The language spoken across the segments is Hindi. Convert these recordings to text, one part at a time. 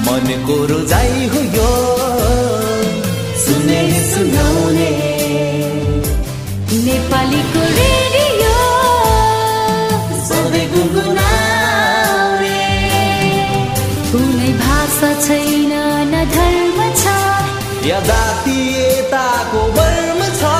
मनको रोजाइ हो यो सुने सुनाउने नेपालीको रेडियो सधैँ गुनगुनाउने। कुनै भाषा छैन न धर्म छ या जातीयताको वर्म छ।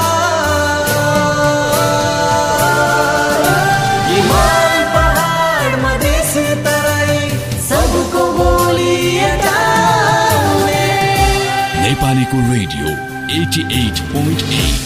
हिमाल पहाड मधेस तराई सबको बोली एकाउने। नेपालीको रेडियो 88.8।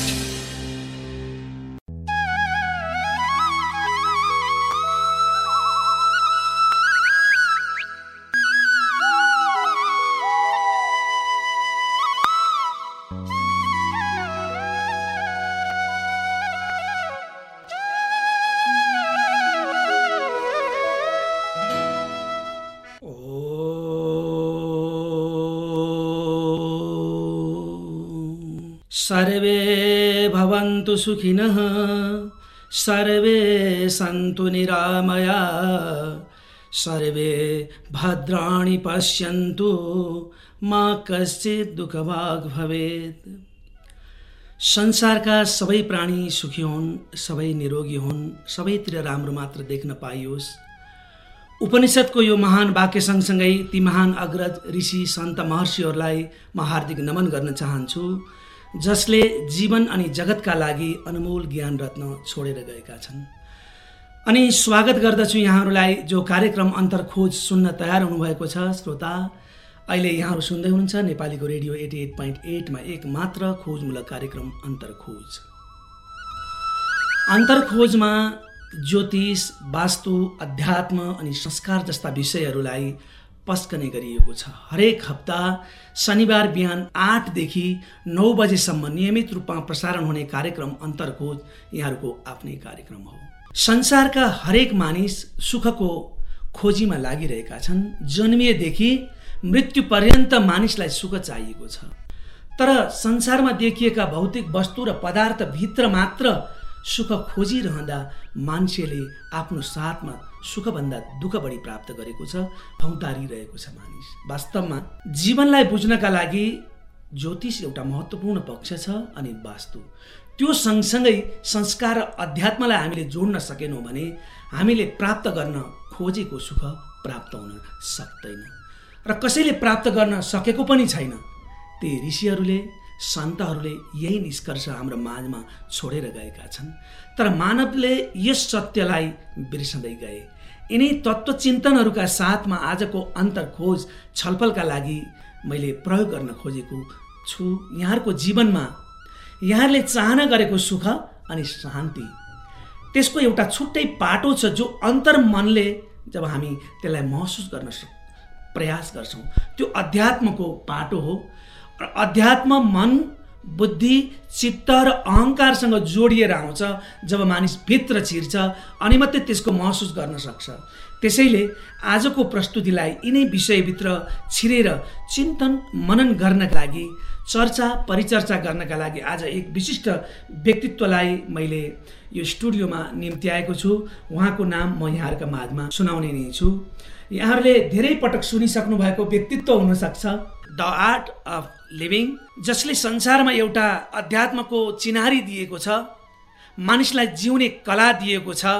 सर्वे भवन्तु सुखिनः सर्वे सन्तु निरामयाः सर्वे भद्राणि पश्यन्तु मा कश्चित् दुःखभाग् भवेत्। संसारका सबै प्राणी सुखी हुन्, सबै निरोगी हुन्, सबैतिर राम्रो मात्र देख्न पाइयोस्। उपनिषदको यो महान वाक्य सँगसँगै ती महान अग्रज ऋषि सन्त महर्षिहरूलाई म हार्दिक नमन गर्न चाहन्छु, जसले जीवन अनि जगतका लागि अनमोल ज्ञान रत्न छोडेर गएका छन्। अनि स्वागत गर्दछु यहाँहरूलाई जो कार्यक्रम अन्तरखोज सुन्न तयार हुनुभएको छ। श्रोता, अहिले यहाँहरू सुन्दै हुनुहुन्छ नेपालीको रेडियो 88.8 मा एक मात्र खोजमूलक कार्यक्रम अन्तरखोज। अन्तरखोजमा ज्योतिष, वास्तु, अध्यात्म अनि संस्कार जस्ता विषयहरूलाई पस्कने गरिएको छ। हरेक हप्ता शनिबार बिहान 8 देखि 9 बजेसम्म नियमित रूपमा प्रसारण हुने कार्यक्रम अन्तरखोज यहाँहरूको आफ्नै कार्यक्रम हो। संसारका हरेक मानिस सुखको खोजीमा लागिरहेका छन्। जन्मिएदेखि मृत्यु पर्यन्त मानिसलाई सुख चाहिएको छ। तर संसारमा देखिएका भौतिक वस्तु र पदार्थ भित्र मात्र सुख खोजिरहँदा मान्छेले आफ्नो साथमा सुखभन्दा दुःख बढी प्राप्त गरेको छ, भौतारिरहेको छ मानिस। वास्तवमा जीवनलाई बुझ्नका लागि ज्योतिष एउटा महत्त्वपूर्ण पक्ष छ अनि वास्तु। त्यो सँगसँगै संस्कार र अध्यात्मलाई हामीले जोड्न सकेनौँ भने हामीले प्राप्त गर्न खोजेको सुख प्राप्त हुन सक्दैन र कसैले प्राप्त गर्न सकेको पनि छैन। ती ऋषिहरूले, सन्तहरूले यही निष्कर्ष हाम्रो माझमा छोडेर गएका छन्। तर मानवले यस सत्यलाई बिर्सँदै गए। यिनै तत्त्वचिन्तनहरूका साथमा आजको अन्तरखोज छलफलका लागि मैले प्रयोग गर्न खोजेको छु यहाँहरूको जीवनमा यहाँहरूले चाहना गरेको सुख अनि शान्ति, त्यसको एउटा छुट्टै पाटो छ जो अन्तर्मनले जब हामी त्यसलाई महसुस गर्न प्रयास गर्छौँ, त्यो अध्यात्मको पाटो हो। र अध्यात्म मन, बुद्धि, चित्त र अहङ्कारसँग जोडिएर आउँछ जब मानिस भित्र छिर्छ अनि मात्रै त्यसको महसुस गर्न सक्छ। त्यसैले आजको प्रस्तुतिलाई यिनै विषयभित्र छिरेर चिन्तन मनन गर्नका लागि, चर्चा परिचर्चा गर्नका लागि आज एक विशिष्ट व्यक्तित्वलाई मैले यो स्टुडियोमा निम्ति आएको छु। उहाँको नाम म यहाँहरूका माझमा सुनाउने नै छु। यहाँहरूले धेरै पटक सुनिसक्नु भएको व्यक्तित्व हुनसक्छ, द आर्ट अफ लिभिङ, जसले संसारमा एउटा अध्यात्मको चिनारी दिएको छ, मानिसलाई जिउने कला दिएको छ।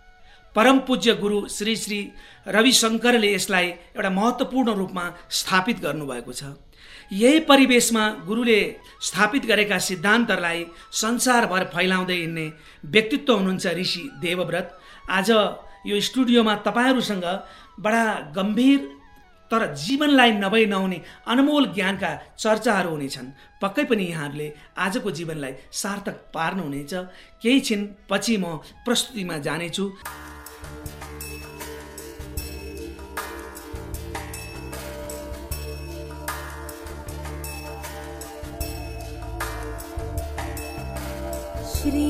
परम पूज्य गुरु श्री श्री रविशङ्करले यसलाई एउटा महत्त्वपूर्ण रूपमा स्थापित गर्नुभएको छ। यही परिवेशमा गुरुले स्थापित गरेका सिद्धान्तहरूलाई संसारभर फैलाउँदै हिँड्ने व्यक्तित्व हुनुहुन्छ ऋषि देवव्रत। आज यो स्टुडियोमा तपाईँहरूसँग बडा गम्भीर तर जीवनलाई नभई नहुने अनमोल ज्ञानका चर्चाहरू हुनेछन्। पक्कै पनि यहाँहरूले आजको जीवनलाई सार्थक पार्नुहुनेछ। केही छिन पछि म प्रस्तुतिमा जानेछु। श्री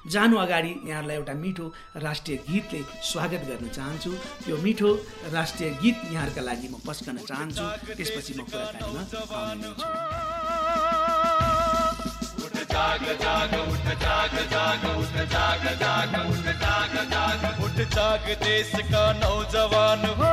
जानु अगाडि यहाँहरूलाई एउटा मिठो राष्ट्रिय गीतले स्वागत गर्न चाहन्छु। यो मिठो राष्ट्रिय गीत यहाँहरूका लागि म पस्कन चाहन्छु, त्यसपछि म कुराकानीमा आउने छु। जाग जाग उठ जाग जाग उठ जाग जाग उठ जाग जाग उठ जाग देश का नौजवान हो।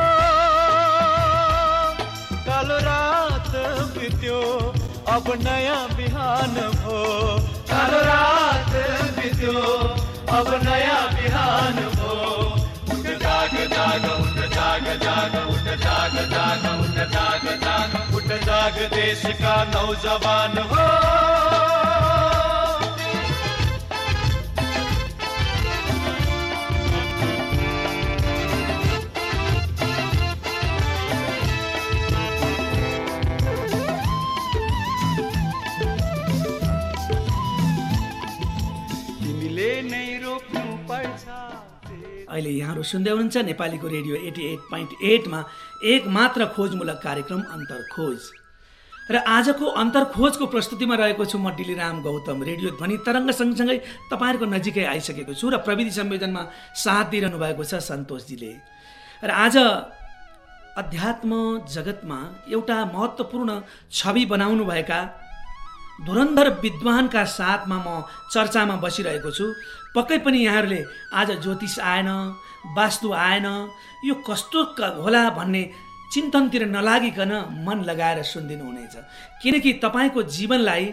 कल रात बित्यो अब नया बिहान हो। कल रात बित्यो अब नया बिहान हो। उठ जाग जाग उठ जाग जाग उठ जाग जाग उठ जाग जाग उठ जाग देश का नौजवान हो। अहिले यहाँहरू सुन्दै हुनुहुन्छ नेपालीको रेडियो 88.8 मा एक मात्र खोजमूलक कार्यक्रम अन्तरखोज। र आजको अन्तरखोजको प्रस्तुतिमा रहेको छु म डिलिराम गौतम। रेडियो ध्वनि तरङ्ग सँगसँगै तपाईँहरूको नजिकै आइसकेको छु र प्रविधि संयोजनमा साथ दिइरहनु भएको छ सन्तोषजीले। र आज अध्यात्म जगतमा एउटा महत्त्वपूर्ण छवि बनाउनु भएका धुरन्धर विद्वानका साथमा म चर्चामा बसिरहेको छु। पक्कै पनि यहाँहरूले आज ज्योतिष आएन, वास्तु आएन, यो कस्तो होला भन्ने चिन्तनतिर नलागिकन मन लगाएर सुनिदिनु हुनेछ, किनकि तपाईँको जीवनलाई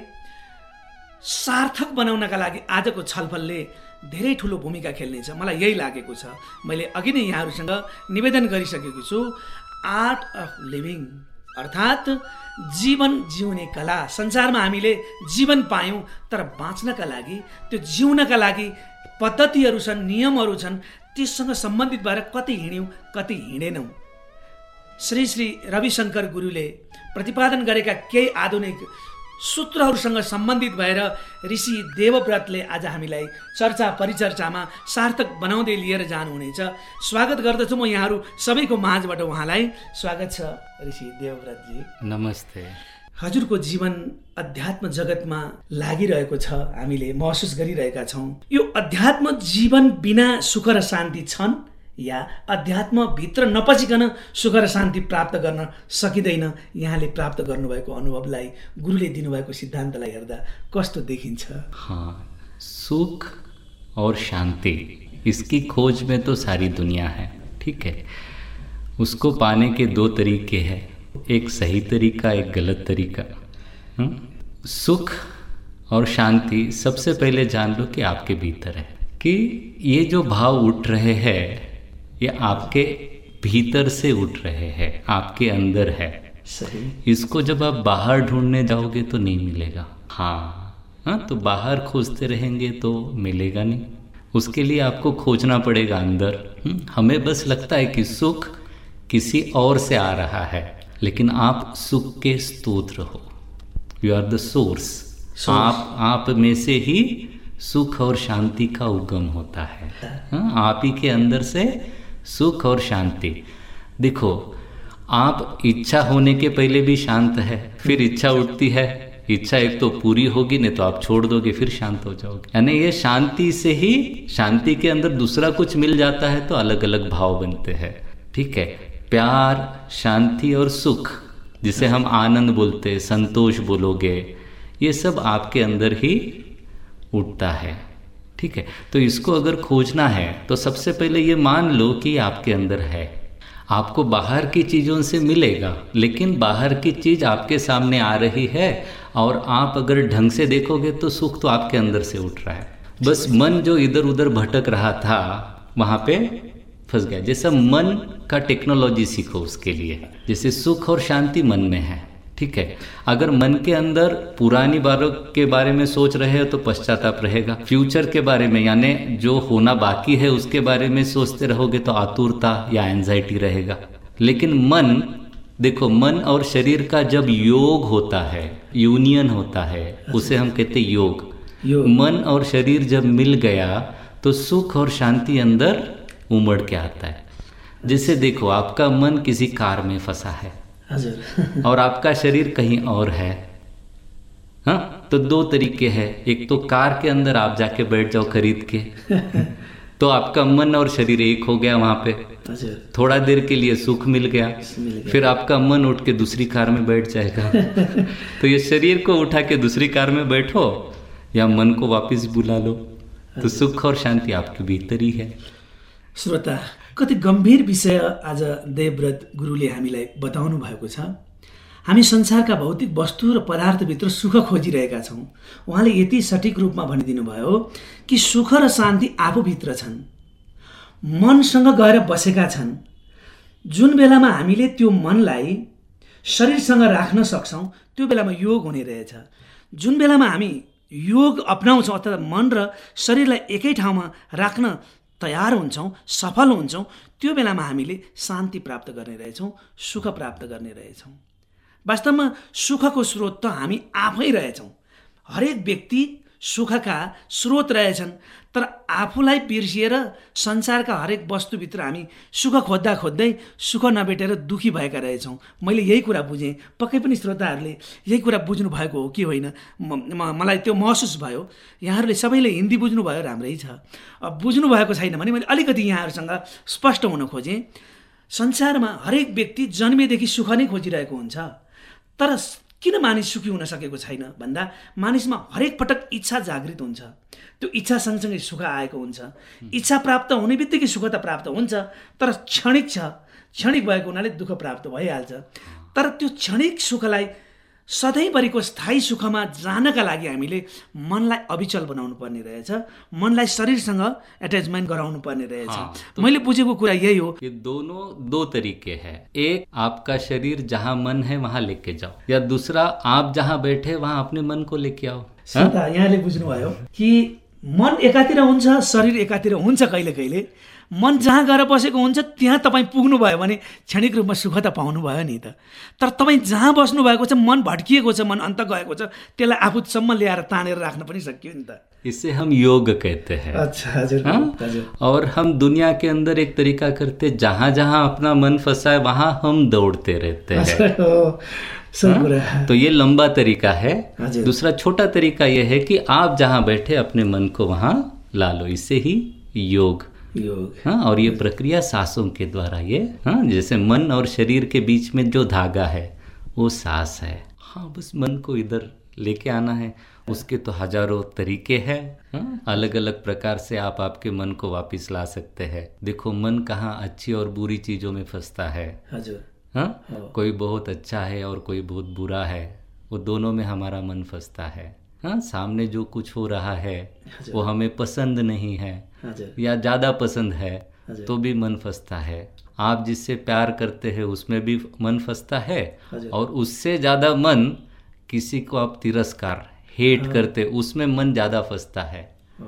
सार्थक बनाउनका लागि आजको छलफलले धेरै ठुलो भूमिका खेल्नेछ, मलाई यही लागेको छ। मैले अघि नै यहाँहरूसँग निवेदन गरिसकेको छु, आर्ट अफ लिभिङ अर्थात् जीवन जिउने कला। संसारमा हामीले जीवन पायौँ, तर बाँच्नका लागि, त्यो जिउनका लागि पद्धतिहरू छन्, नियमहरू छन्, त्यससँग सम्बन्धित भएर कति हिँड्यौँ कति हिँडेनौँ। श्री श्री रविशङ्कर गुरुले प्रतिपादन गरेका केही आधुनिक सूत्रहरूसँग सम्बन्धित भएर ऋषि देवव्रतले आज हामीलाई चर्चा परिचर्चामा सार्थक बनाउँदै लिएर जानुहुनेछ। स्वागत गर्दछु म यहाँहरू सबैको माझबाट उहाँलाई। स्वागत छ ऋषि देवव्रतजी। नमस्ते। हजुरको जीवन अध्यात्म जगतमा लागिरहेको छ, हामीले महसुस गरिरहेका छौँ। यो अध्यात्म जीवन बिना सुख र शान्ति छन् या अध्यात्म भित्र नपसिकन सुख र शान्ति प्राप्त गर्न सकिँदैन? यहाँले प्राप्त गर्नुभएको अनुभवलाई, गुरुले दिनुभएको सिद्धान्तलाई हेर्दा कस्तो देखिन्छ? हाँ, सुख और शांति, इसकी खोज में तो सारी दुनिया है, ठीक है। उसको पाने के दो तरीके हैं, एक सही तरीका, एक गलत तरीका। सुख और शांति सबसे पहले जान लो कि आपके भीतर है, कि ये जो भाव उठ रहे हैं ये आपके भीतर से उठ रहे हैं, आपके अंदर है। सही। इसको जब आप बाहर ढूंढने जाओगे तो नहीं मिलेगा। हाँ, तो बाहर खोजते रहेंगे तो मिलेगा नहीं, उसके लिए आपको खोजना पड़ेगा अंदर। हमें बस लगता है कि सुख किसी और से आ रहा है, लेकिन आप सुख के स्तोत्र हो, यू आर द सोर्स। आप में से ही सुख और शांति का उगम होता है। आप ही के अंदर से सुख और शांति। देखो, आप इच्छा होने के पहले भी शांत है, फिर इच्छा उठती है, इच्छा एक तो पूरी होगी, नहीं तो आप छोड़ दोगे, फिर शांत हो जाओगे। यानी ये शांति से ही, शांति के अंदर दूसरा कुछ मिल जाता है तो अलग अलग भाव बनते हैं, ठीक है। प्यार, शांति और सुख, जिसे हम आनंद बोलते हैं, संतोष बोलोगे, ये सब आपके अंदर ही उठता है, ठीक है। तो इसको अगर खोजना है तो सबसे पहले ये मान लो कि आपके अंदर है। आपको बाहर की चीज़ों से मिलेगा, लेकिन बाहर की चीज़ आपके सामने आ रही है और आप अगर ढंग से देखोगे तो सुख तो आपके अंदर से उठ रहा है। बस मन जो इधर उधर भटक रहा था वहाँ पे फंस गया। जैसा मन का टेक्नोलॉजी सीखो उसके लिए, जैसे सुख और शांति मन में है, ठीक है। अगर मन के अंदर पुरानी बातों के बारे में सोच रहे हो तो पश्चाताप रहेगा। फ्यूचर के बारे में, यानी जो होना बाकी है उसके बारे में सोचते रहोगे तो आतुरता या एंजाइटी रहेगा। लेकिन मन, देखो, मन और शरीर का जब योग होता है, यूनियन होता है, उसे हम कहते योग। मन और शरीर जब मिल गया तो सुख और शांति अंदर उमड़ के आता है। जैसे देखो, आपका मन किसी कार में फंसा है और आपका शरीर कहीं और है, हाँ, तो दो तरीके हैं। एक तो कार के अंदर आप जाके बैठ जाओ खरीद के, तो आपका मन और शरीर एक हो गया वहां पे, थोड़ा देर के लिए सुख मिल गया, फिर आपका मन उठ के दूसरी कार में बैठ जाएगा। तो ये शरीर को उठा के दूसरी कार में बैठो या मन को वापस बुला लो, तो सुख और शान्ति आपके भीतर ही है। श्रोता, कति गम्भीर विषय आज देवव्रत गुरुले हामीलाई बताउनु भएको छ। हामी संसारका भौतिक वस्तु र पदार्थभित्र सुख खोजिरहेका छौँ। उहाँले यति सठिक रूपमा भनिदिनु भयो कि सुख र शान्ति आफूभित्र छन्, मनसँग गएर बसेका छन्। जुन बेलामा हामीले त्यो मनलाई शरीरसँग राख्न सक्छौँ त्यो बेलामा योग हुने रहेछ। जुन बेलामा हामी योग अपनाउँछौँ अर्थात् मन र शरीरलाई एकै ठाउँमा राख्न तयार हुन्छौँ, सफल हुन्छौँ, त्यो बेलामा हामीले शान्ति प्राप्त गर्ने रहेछौँ, सुख प्राप्त गर्ने रहेछौँ। वास्तवमा सुखको स्रोत त हामी आफै रहेछौँ। हरेक व्यक्ति सुखका स्रोत रहेछन्, तर आफूलाई बिर्सिएर संसारका हरेक वस्तुभित्र हामी सुख खोज्दा खोज्दै सुख नभेटेर दुखी भएका रहेछौँ। मैले यही कुरा बुझेँ, पक्कै पनि श्रोताहरूले यही कुरा बुझ्नु भएको हो कि होइन, मलाई त्यो महसुस भयो। यहाँहरूले सबैले हिन्दी बुझ्नुभयो, राम्रै छ। बुझ्नु भएको छैन भने मैले अलिकति यहाँहरूसँग स्पष्ट हुन खोजेँ। संसारमा हरेक व्यक्ति जन्मेदेखि सुख नै खोजिरहेको हुन्छ, तर किन मानिस सुखी हुन सकेको छैन भन्दा मानिसमा हरेक पटक इच्छा जागृत हुन्छ। त्यो इच्छा सँगसँगै सुख आएको हुन्छ। इच्छा प्राप्त हुने बित्तिकै सुख त प्राप्त हुन्छ, तर क्षणिक छ। क्षणिक भएको हुनाले दुःख प्राप्त भइहाल्छ। तर त्यो क्षणिक सुखलाई सधैँभरिको स्थायी सुखमा जानका लागि हामीले मनलाई अविचल बनाउनु पर्ने रहेछ, मनलाई शरीरसँग एट्याचमेन्ट गराउनु पर्ने रहेछ। तो मैले बुझेको कुरा यही हो। ये दोनों दो तरीके हैं। एक, आपका शरीर जहाँ मन है वहां लेके जाओ, या दूसरा, आप जहाँ बैठे वहां अपने मन को लेके आओ। यहाँले बुझ्नुभयो कि मन एकातिर हुन्छ, शरीर एकातिर हुन्छ। कहिले कहिले मन जहाँ गएर बसेको हुन्छ त्यहाँ तपाईँ पुग्नुभयो भने क्षणिक रूपमा सुख त पाउनुभयो नि त। तर तपाईँ जहाँ बस्नु भएको छ, मन भड्किएको छ, मन अन्त गएको छ, त्यसलाई आफूसम्म ल्याएर तानेर राख्न पनि सकियो नि त। इसे हम योग कहते हैं। अच्छा, हजुर। हजुर। और हम दुनिया के अंदर एक तरीका करते, जहाँ जहाँ अपना मन फंसा है वहां हम दौड़ते रहते हैं। तो ये लंबा तरीका है। दूसरा छोटा तरीका ये है कि आप जहाँ बैठे अपने मन को वहां ला लो, इससे ही योग। हाँ, और ये प्रक्रिया सांसों के द्वारा, ये हाँ, जैसे मन और शरीर के बीच में जो धागा है वो सांस है। हाँ, बस मन को इधर लेके आना है। उसके तो हजारों तरीके हैं। हाँ, अलग अलग प्रकार से आप आपके मन को वापस ला सकते हैं। देखो, मन कहाँ अच्छी और बुरी चीजों में फंसता है। हाँ, कोई बहुत अच्छा है और कोई बहुत बुरा है, वो दोनों में हमारा मन फंसता है। हाँ, सामने जो कुछ हो रहा है वो हमें पसंद नहीं है या ज़्यादा पसंद है तो भी मन फंसता है। आप जिससे प्यार करते हैं उसमें भी मन फंसता है, और उससे ज़्यादा मन, किसी को आप तिरस्कार, हेट करते, उसमें मन ज़्यादा फंसता है।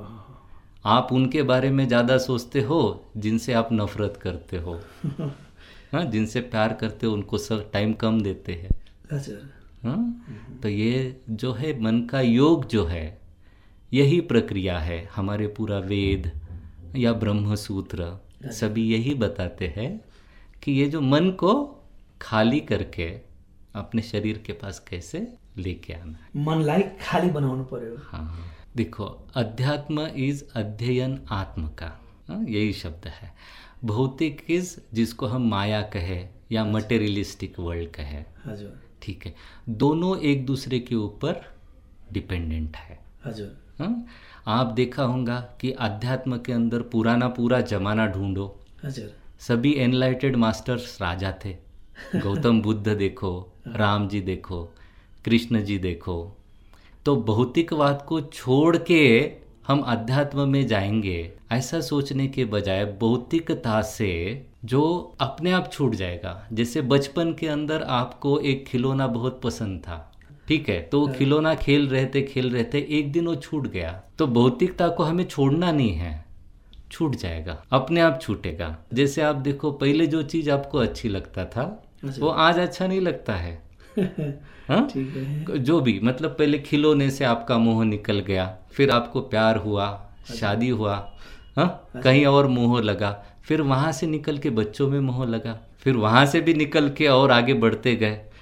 आप उनके बारे में ज़्यादा सोचते हो जिनसे आप नफरत करते हो। हाँ, जिनसे प्यार करते हो उनको सब टाइम कम देते हैं। हाँ, तो ये जो है मन का योग जो है, यही प्रक्रिया है। हमारे पूरा वेद या ब्रह्म सूत्र सभी यही बताते हैं कि ये जो मन को खाली करके अपने शरीर के पास कैसे लेके आना है। मनलाई खाली बनाउनु पर्यो। हाँ, देखो, अध्यात्म इज अध्ययन आत्म का। हाँ, यही शब्द है। भौतिक इज जिसको हम माया कहे या मटेरियलिस्टिक वर्ल्ड कहे। ठीक है, दोनों एक दूसरे के ऊपर डिपेंडेंट है। हाँ, आप देखा होगा कि अध्यात्म के अंदर पूरा जमाना ढूंढो, सभी एनलाइटेड मास्टर्स राजा थे। गौतम बुद्ध देखो, राम जी देखो, कृष्ण जी देखो। तो भौतिकवाद को छोड़ के हम अध्यात्म में जाएंगे, ऐसा सोचने के बजाय भौतिकता से जो अपने आप छूट जाएगा। जैसे बचपन के अंदर आपको एक खिलौना बहुत पसंद था, ठीक है, तो खिलौना खेल रहे थे, एक दिन वो छूट गया। तो भौतिकता को हमें छोड़ना नहीं है, छूट जाएगा, अपने आप छूटेगा। जैसे आप देखो, पहले जो चीज आपको अच्छी लगता था वो आज अच्छा नहीं लगता है। हाँ? जो भी, मतलब पहले खिलौने से आपका मोह निकल गया, फिर आपको प्यार हुआ, शादी हुआ, हाँ? कहीं और मोह लगा, फिर वहां से निकल के बच्चों में मोह लगा, फिर वहां से भी निकल के और आगे बढ़ते गए।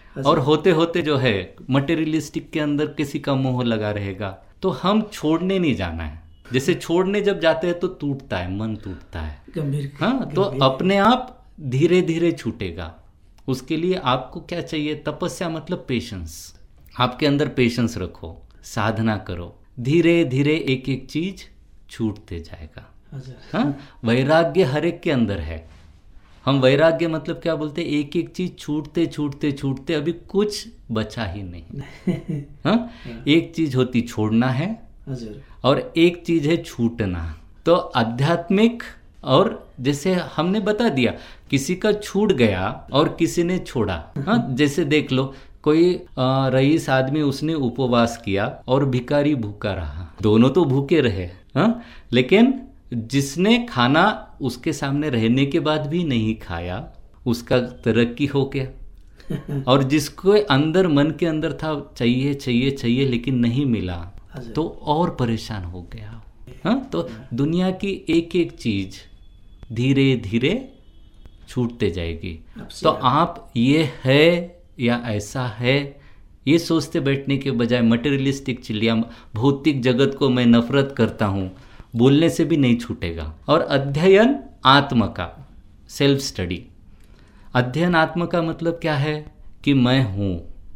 और होते होते जो है मटेरियलिस्टिक के अंदर किसी का मोह लगा रहेगा। तो हम छोड़ने नहीं जाना है। जैसे छोड़ने जब जाते हैं तो टूटता है, मन टूटता है। गंभीर। हाँ, तो अपने आप धीरे धीरे छूटेगा। उसके लिए आपको क्या चाहिए? तपस्या मतलब पेशेंस। आपके अंदर पेशेंस रखो, साधना करो, धीरे धीरे एक एक चीज छूटते जाएगा। हाँ, वैराग्य हर एक के अंदर है। हम वैराग्य मतलब क्या बोलते हैं? एक एक चीज छूटते छूटते छूटते अभी कुछ बचा ही नहीं। हाँ, एक चीज होती छोड़ना है और एक चीज है छूटना। तो आध्यात्मिक, और जैसे हमने बता दिया, किसी का छूट गया और किसी ने छोड़ा। हाँ, जैसे देख लो, कोई रईस आदमी, उसने उपवास किया और भिखारी भूखा रहा, दोनों तो भूखे रहे। हाँ, लेकिन जिसने खाना उसके सामने रहने के बाद भी नहीं खाया, उसका तरक्की हो गया। और जिसको अंदर, मन के अंदर था चाहिए चाहिए चाहिए लेकिन नहीं मिला, तो और परेशान हो गया। हाँ, तो दुनिया की एक एक चीज धीरे धीरे छूटते जाएगी। तो आप ये है या ऐसा है, ये सोचते बैठने के बजाय मटेरियलिस्टिक चिड़िया, भौतिक जगत को मैं नफरत करता हूँ, बोलने से भी नहीं छूटेगा। और अध्ययन आत्म का, सेल्फ स्टडी। अध्ययन आत्म का मतलब क्या है? कि मैं हूँ,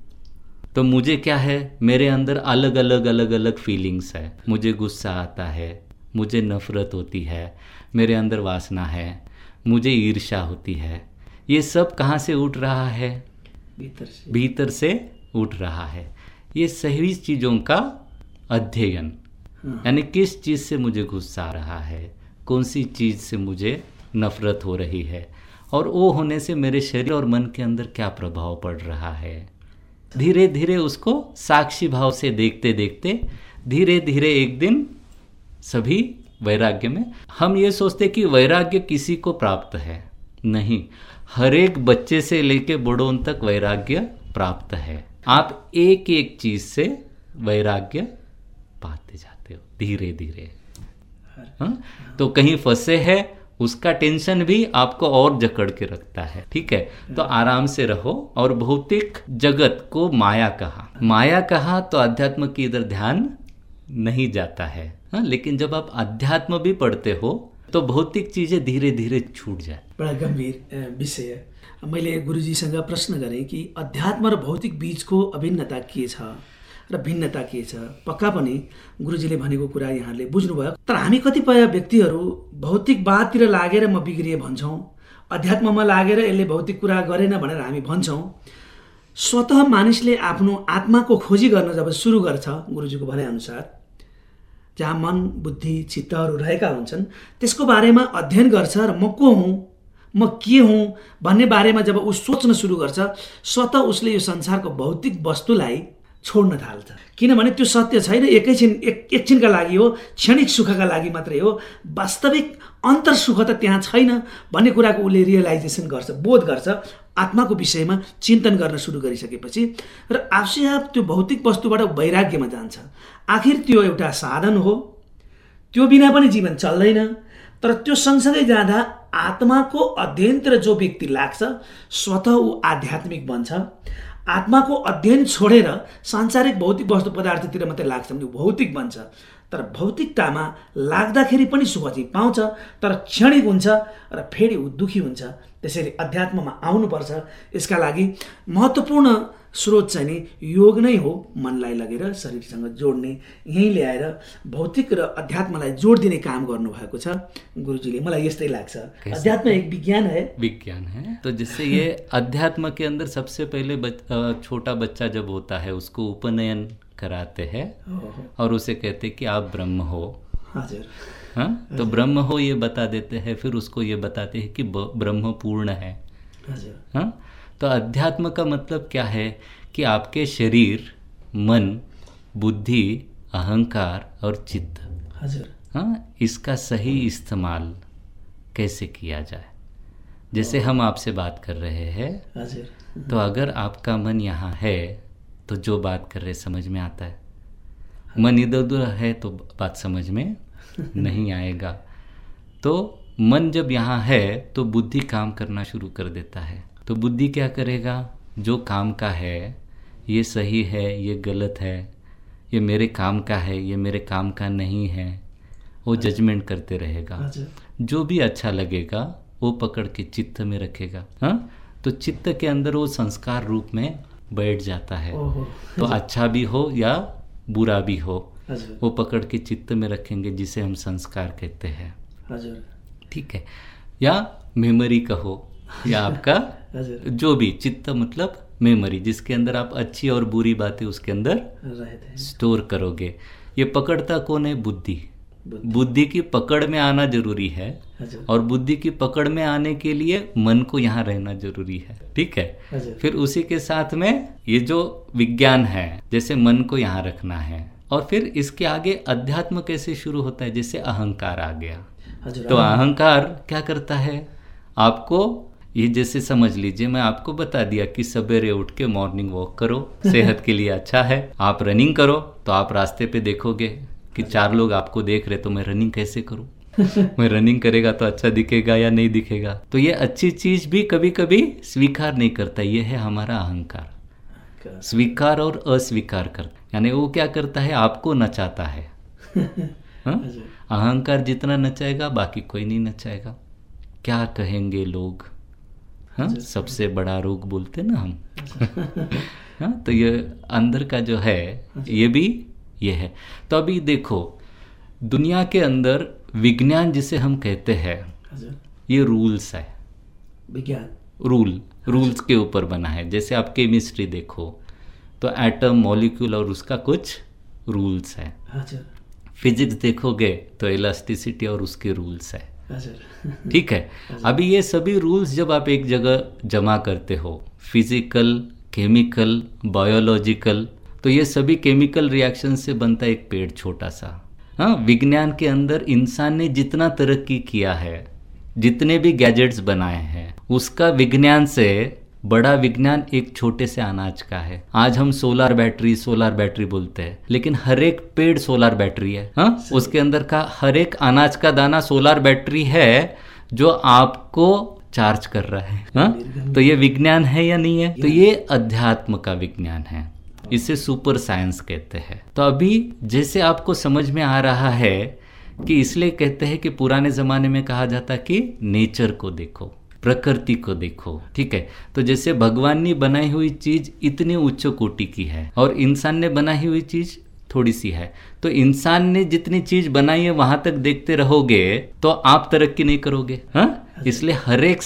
तो मुझे क्या है, मेरे अंदर अलग अलग अलग अलग फीलिंग्स है। मुझे गुस्सा आता है, मुझे नफरत होती है, मेरे अंदर वासना है, मुझे ईर्ष्या होती है। ये सब कहाँ से उठ रहा है? भीतर से उठ रहा है। ये सही चीज़ों का अध्ययन, यानी किस चीज़ से मुझे गुस्सा आ रहा है, कौन सी चीज़ से मुझे नफरत हो रही है, और वो होने से मेरे शरीर और मन के अंदर क्या प्रभाव पड़ रहा है। धीरे धीरे उसको साक्षी भाव से देखते देखते धीरे धीरे एक दिन सभी वैराग्य में। हम ये सोचते कि वैराग्य किसी को प्राप्त है, नहीं, हर एक बच्चे से लेके बड़ों तक वैराग्य प्राप्त है। आप एक एक चीज से वैराग्य पाते जाते हो धीरे धीरे। हाँ? तो कहीं फंसे है, उसका टेंशन भी आपको और जकड़ के रखता है। ठीक है, तो आराम से रहो। और भौतिक जगत को माया कहा, माया कहा तो अध्यात्म की इधर ध्यान नहीं जाता है। हाँ, लेकिन जब आप अध्यात्म भी पढ़ते हो तो भौतिक चीजें धीरे धीरे छूट जाए। बड़ा गंभीर विषय। मैले गुरुजीसँग प्रश्न गरेँ कि अध्यात्म र भौतिक बीचको अभिन्नता के छ र भिन्नता के छ। पक्का पनि गुरुजीले भनेको कुरा यहाँले बुझ्नुभयो। तर हामी कतिपय व्यक्तिहरू भौतिकवादतिर लागेर म बिग्रिए भन्छौँ, अध्यात्ममा लागेर यसले भौतिक कुरा गरेन भनेर हामी भन्छौँ। स्वतः मानिसले आफ्नो आत्माको खोजी गर्न जब सुरु गर्छ, गुरुजीको भनाइअनुसार, जहाँ मन, बुद्धि, चित्तहरू रहेका हुन्छन्, त्यसको बारेमा अध्ययन गर्छ र म को हुँ, म के हुँ भन्ने बारेमा जब ऊ सोच्न सुरु गर्छ, स्वतः उसले यो संसारको भौतिक वस्तुलाई छोड्न थाल्छ। किनभने त्यो सत्य छैन, एकछिनका लागि हो, क्षणिक सुखका लागि मात्रै हो, वास्तविक अन्तर सुख त त्यहाँ छैन भन्ने कुराको उसले रियलाइजेसन गर्छ, बोध गर्छ। आत्माको विषयमा चिन्तन गर्न सुरु गरिसकेपछि र आफै आफ त्यो भौतिक वस्तुबाट वैराग्यमा जान्छ। आखिर त्यो एउटा साधन हो, त्यो बिना पनि जीवन चल्दैन। तर त्यो सँगसँगै जाँदा आत्माको अध्ययनतिर जो व्यक्ति लाग्छ, स्वतः ऊ आध्यात्मिक बन्छ। आत्माको अध्ययन छोडेर सांसारिक भौतिक वस्तु पदार्थतिर मात्रै लाग्छ भने भौतिक बन्छ। तर भौतिकतामा लाग्दाखेरि पनि सुख चाहिँ पाउँछ, तर क्षणिक हुन्छ र फेरि ऊ दुखी हुन्छ। त्यसैले अध्यात्ममा आउनुपर्छ। यसका लागि महत्त्वपूर्ण स्रोत चाहिँ नि योग नै हो, मनलाई लगेर शरीरसँग जोड्ने, यहीँ ल्याएर भौतिक र अध्यात्मलाई जोड दिने काम गर्नुभएको छ गुरुजीले। मलाई यस्तै लाग्छ। अध्यात्म एक विज्ञान है। विज्ञान है। तो जिससे ये अध्यात्म के अंदर सबसे पहले छोटा बच्चा जब होता है उसको उपनयन कराते हैं और उसे कहते हैं कि आप ब्रह्म हो। हाँ, तो ब्रह्म हो ये बता देते हैं, फिर उसको ये बताते हैं कि ब्रह्म पूर्ण है। हाँ, तो अध्यात्म का मतलब क्या है कि आपके शरीर, मन, बुद्धि, अहंकार और चित्त, हाँ, इसका सही इस्तेमाल कैसे किया जाए। जैसे हम आपसे बात कर रहे हैं, तो अगर आपका मन यहाँ है तो जो बात कर रहे समझ में आता है, मन इधर उधर है तो बात समझ में नहीं आएगा। तो मन जब यहाँ है तो बुद्धि काम करना शुरू कर देता है। तो बुद्धि क्या करेगा? जो काम का है ये सही है, ये गलत है, ये मेरे काम का है, ये मेरे काम का नहीं है, वो जजमेंट करते रहेगा। जो भी अच्छा लगेगा वो पकड़ के चित्त में रखेगा। हाँ, तो चित्त के अंदर वो संस्कार रूप में बैठ जाता है। तो अच्छा भी हो या बुरा भी हो, वो पकड़ के चित्त में रखेंगे, जिसे हम संस्कार कहते हैं। ठीक है, या मेमोरी कहो, या आपका जो भी चित्त मतलब मेमोरी, जिसके अंदर आप अच्छी और बुरी बातें उसके अंदर स्टोर करोगे। ये पकड़ता कौन है? बुद्धि। बुद्धि की पकड़ में आना जरूरी है, और बुद्धि की पकड़ में आने के लिए मन को यहाँ रहना जरूरी है। ठीक है, फिर उसी के साथ में ये जो विज्ञान है, जैसे मन को यहाँ रखना है, और फिर इसके आगे अध्यात्म कैसे शुरू होता है? जैसे अहंकार आ गया, तो अहंकार क्या करता है? आपको ये जैसे समझ लीजिए, मैं आपको बता दिया कि सवेरे उठ के मॉर्निंग वॉक करो, सेहत के लिए अच्छा है। आप रनिंग करो, तो आप रास्ते पे देखोगे कि 4 लोग आपको देख रहे, तो मैं रनिंग कैसे करूं? मैं रनिंग करेगा तो अच्छा दिखेगा या नहीं दिखेगा? तो ये अच्छी चीज भी कभी कभी स्वीकार नहीं करता, ये है हमारा अहंकार। स्वीकार और अस्वीकार करता, यानी वो क्या करता है? आपको नचाता है। अहंकार जितना नचाएगा बाकी कोई नहीं नचाएगा। क्या कहेंगे लोग? हाँ, सबसे बड़ा रोग बोलते ना हम। हाँ, तो ये अंदर का जो है ये भी ये है। तो अभी देखो, दुनिया के अंदर विज्ञान जिसे हम कहते हैं, ये रूल्स है। विज्ञान रूल्स के ऊपर बना है। जैसे आप केमिस्ट्री देखो तो एटम, मॉलिक्यूल और उसका कुछ रूल्स है। फिजिक्स देखोगे तो इलास्टिसिटी और उसके रूल्स है। ठीक है, अभी ये सभी रूल्स जब आप एक जगह जमा करते हो, फिजिकल, केमिकल, बायोलॉजिकल, तो ये सभी केमिकल रिएक्शन से बनता है एक पेड़ छोटा सा। हाँ, विज्ञान के अंदर इंसान ने जितना तरक्की किया है, जितने भी गैजेट्स बनाए हैं, उसका विज्ञान से बड़ा विज्ञान एक छोटे से अनाज का है। आज हम सोलर बैटरी बोलते हैं, लेकिन हर एक पेड़ सोलर बैटरी है। हाँ, उसके अंदर का हर एक अनाज का दाना सोलर बैटरी है, जो आपको चार्ज कर रहा है। हाँ, तो ये विज्ञान है या नहीं है? तो ये अध्यात्म का विज्ञान है, इसे सुपर साइंस कहते हैं। तो अभी जैसे आपको समझ में आ रहा है कि इसलिए कहते हैं कि पुराने जमाने में कहा जाता कि नेचर को देखो, प्रकृति को देखो। ठीक है, तो जैसे भगवान ने बनाई हुई चीज इतनी उच्च कोटि की है और इंसान ने बनाई हुई चीज थोड़ी सी है, तो इंसान ने जितनी चीज बनाई है वहां तक देखते रहोगे तो आप तरक्की नहीं करोगे। हाँ, इसलिए हर एक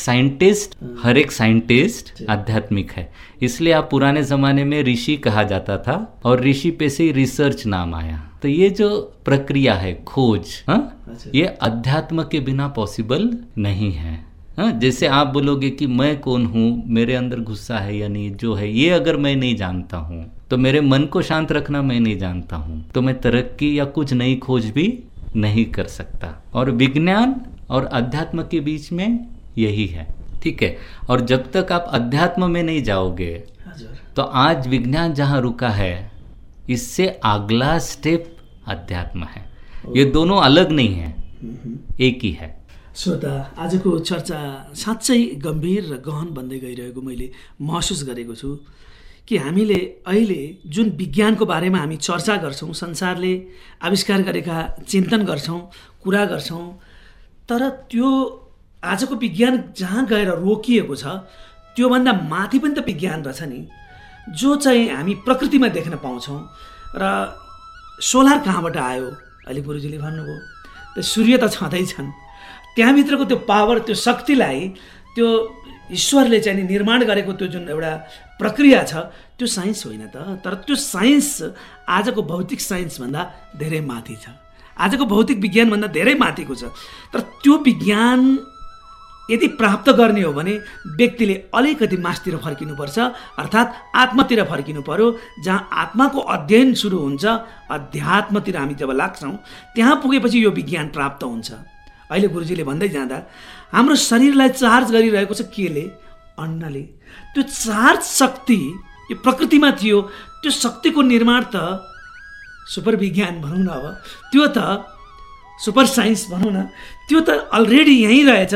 साइंटिस्ट आध्यात्मिक है। इसलिए आप पुराने जमाने में ऋषि कहा जाता था, और ऋषि पे से रिसर्च नाम आया। तो ये जो प्रक्रिया है खोज, ये अध्यात्म के बिना पॉसिबल नहीं है। हाँ, जैसे आप बोलोगे कि मैं कौन हूँ, मेरे अंदर गुस्सा है या नहीं, जो है ये अगर मैं नहीं जानता हूँ, तो मेरे मन को शांत रखना मैं नहीं जानता हूँ, तो मैं तरक्की या कुछ नई खोज भी नहीं कर सकता। और विज्ञान और अध्यात्म के बीच में यही है। ठीक है, और जब तक आप अध्यात्म में नहीं जाओगे, तो आज विज्ञान जहाँ रुका है, इससे अगला स्टेप अध्यात्म है। ये दोनों अलग नहीं है, एक ही है। श्रोता, आजको चर्चा साँच्चै गम्भीर र गहन बन्दै गइरहेको मैले महसुस गरेको छु कि हामीले अहिले जुन विज्ञानको बारेमा हामी चर्चा गर्छौँ, संसारले आविष्कार गरेका चिन्तन गर्छौँ, कुरा गर्छौँ, तर त्यो आजको विज्ञान जहाँ गएर रोकिएको छ, त्योभन्दा माथि पनि त विज्ञान रहेछ नि, जो चाहिँ हामी प्रकृतिमा देख्न पाउँछौँ। र सोलर कहाँबाट आयो? अहिले गुरुजीले भन्नुभयो, त्यो सूर्य त छँदैछन्, त्यहाँभित्रको त्यो पावर, त्यो शक्तिलाई, त्यो ईश्वरले चाहिँ निर्माण गरेको त्यो जुन एउटा प्रक्रिया छ, त्यो साइन्स होइन त। तर त्यो साइन्स आजको भौतिक साइन्सभन्दा धेरै माथि छ, आजको भौतिक विज्ञानभन्दा धेरै माथिको छ। तर त्यो विज्ञान यदि प्राप्त गर्ने हो भने व्यक्तिले अलिकति मासतिर फर्किनुपर्छ, अर्थात् आत्मातिर फर्किनु पर्यो। जहाँ आत्माको अध्ययन सुरु हुन्छ, अध्यात्मतिर हामी जब लाग्छौँ, त्यहाँ पुगेपछि यो विज्ञान प्राप्त हुन्छ। अहिले गुरुजीले भन्दै जाँदा हाम्रो शरीरलाई चार्ज गरिरहेको छ केले? अन्नले। त्यो चार्ज शक्ति यो प्रकृतिमा थियो, त्यो शक्तिको निर्माण त सुपर विज्ञान भनौँ न, अब त्यो त सुपर साइन्स भनौँ न, त्यो त अलरेडी यहीँ रहेछ।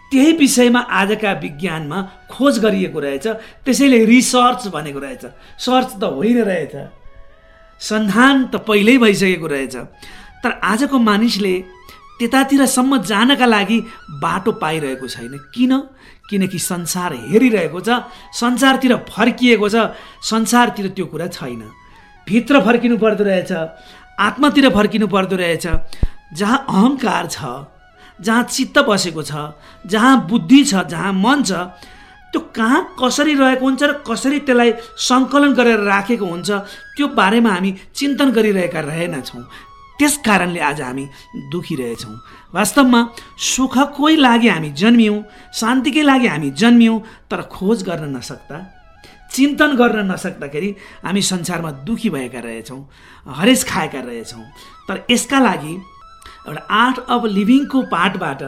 त्यही विषयमा आजका विज्ञानमा खोज गरिएको रहेछ। त्यसैले रिसर्च भनेको रहेछ, सर्च त होइन रहेछ, सन्धान त पहिल्यै भइसकेको रहेछ। तर आजको मानिसले त्यतातिरसम्म जानका लागि बाटो पाइरहेको छैन। किनकि संसार हेरिरहेको छ, संसारतिर फर्किएको छ, संसारतिर त्यो कुरा छैन। भित्र फर्किनु पर्दो रहेछ, आत्मातिर फर्किनु पर्दो रहेछ। जहाँ अहङ्कार छ, जहाँ चित्त बसेको छ, जहाँ बुद्धि छ, जहाँ मन छ, त्यो कहाँ कसरी रहेको हुन्छ र कसरी त्यसलाई सङ्कलन गरेर राखेको हुन्छ त्यो बारेमा हामी चिन्तन गरिरहेका रहेनछौँ। त्यस कारणले आज हामी दुखी रहेछौँ। वास्तवमा सुखकै लागि हामी जन्मियौँ, शान्तिकै लागि हामी जन्मियौँ, तर खोज गर्न नसक्दा, चिन्तन गर्न नसक्दाखेरि हामी संसारमा दुखी भएका रहेछौँ, हरेस खाएका रहेछौँ। तर यसका लागि एउटा आर्ट अफ लिभिङको पाठबाट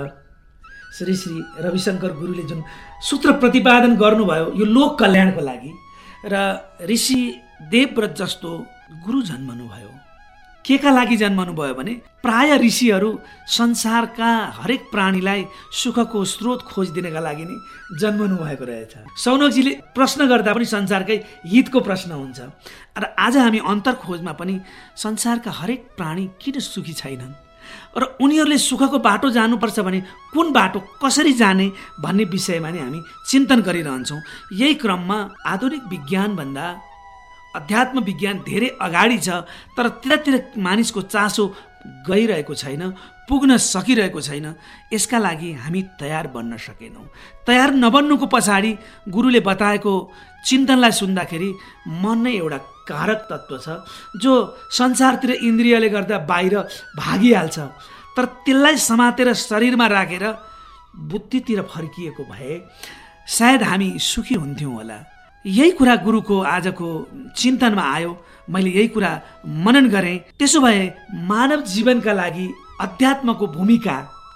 श्री श्री रविशङ्कर गुरुले जुन सूत्र प्रतिपादन गर्नुभयो यो लोक कल्याणको लागि, र ऋषि देवव्रत जस्तो गुरु जन्मनुभयो। के का लागि जन्मनुभयो भने प्राय ऋषिहरू संसारका हरेक प्राणीलाई सुखको स्रोत खोजिदिनका लागि नै जन्मनु भएको रहेछ। सौनकजीले प्रश्न गर्दा पनि संसारकै हितको प्रश्न हुन्छ। र आज हामी अन्तर खोजमा पनि संसारका हरेक प्राणी किन सुखी छैनन् र उनीहरूले सुखको बाटो जानुपर्छ भने कुन बाटो कसरी जाने भन्ने विषयमा नै हामी चिन्तन गरिरहन्छौँ। यही क्रममा आधुनिक विज्ञानभन्दा अध्यात्म विज्ञान धेरै अगाडि छ, तर त्यतातिर मानिसको चासो गइरहेको छैन, पुग्न सकिरहेको छैन। यसका लागि हामी तयार बन्न सकेनौँ। तयार नबन्नुको पछाडि गुरुले बताएको चिन्तनलाई सुन्दाखेरि मन नै एउटा कारक तत्त्व छ जो संसारतिर इन्द्रियले गर्दा बाहिर भागिहाल्छ, तर त्यसलाई समातेर शरीरमा राखेर बुद्धितिर फर्किएको भए सायद हामी सुखी हुन्थ्यौँ होला। यही कुरा गुरुको आजको चिन्तनमा आयो, मैले यही कुरा मनन गरेँ। त्यसो भए मानव जीवनका लागि अध्यात्मको भूमिका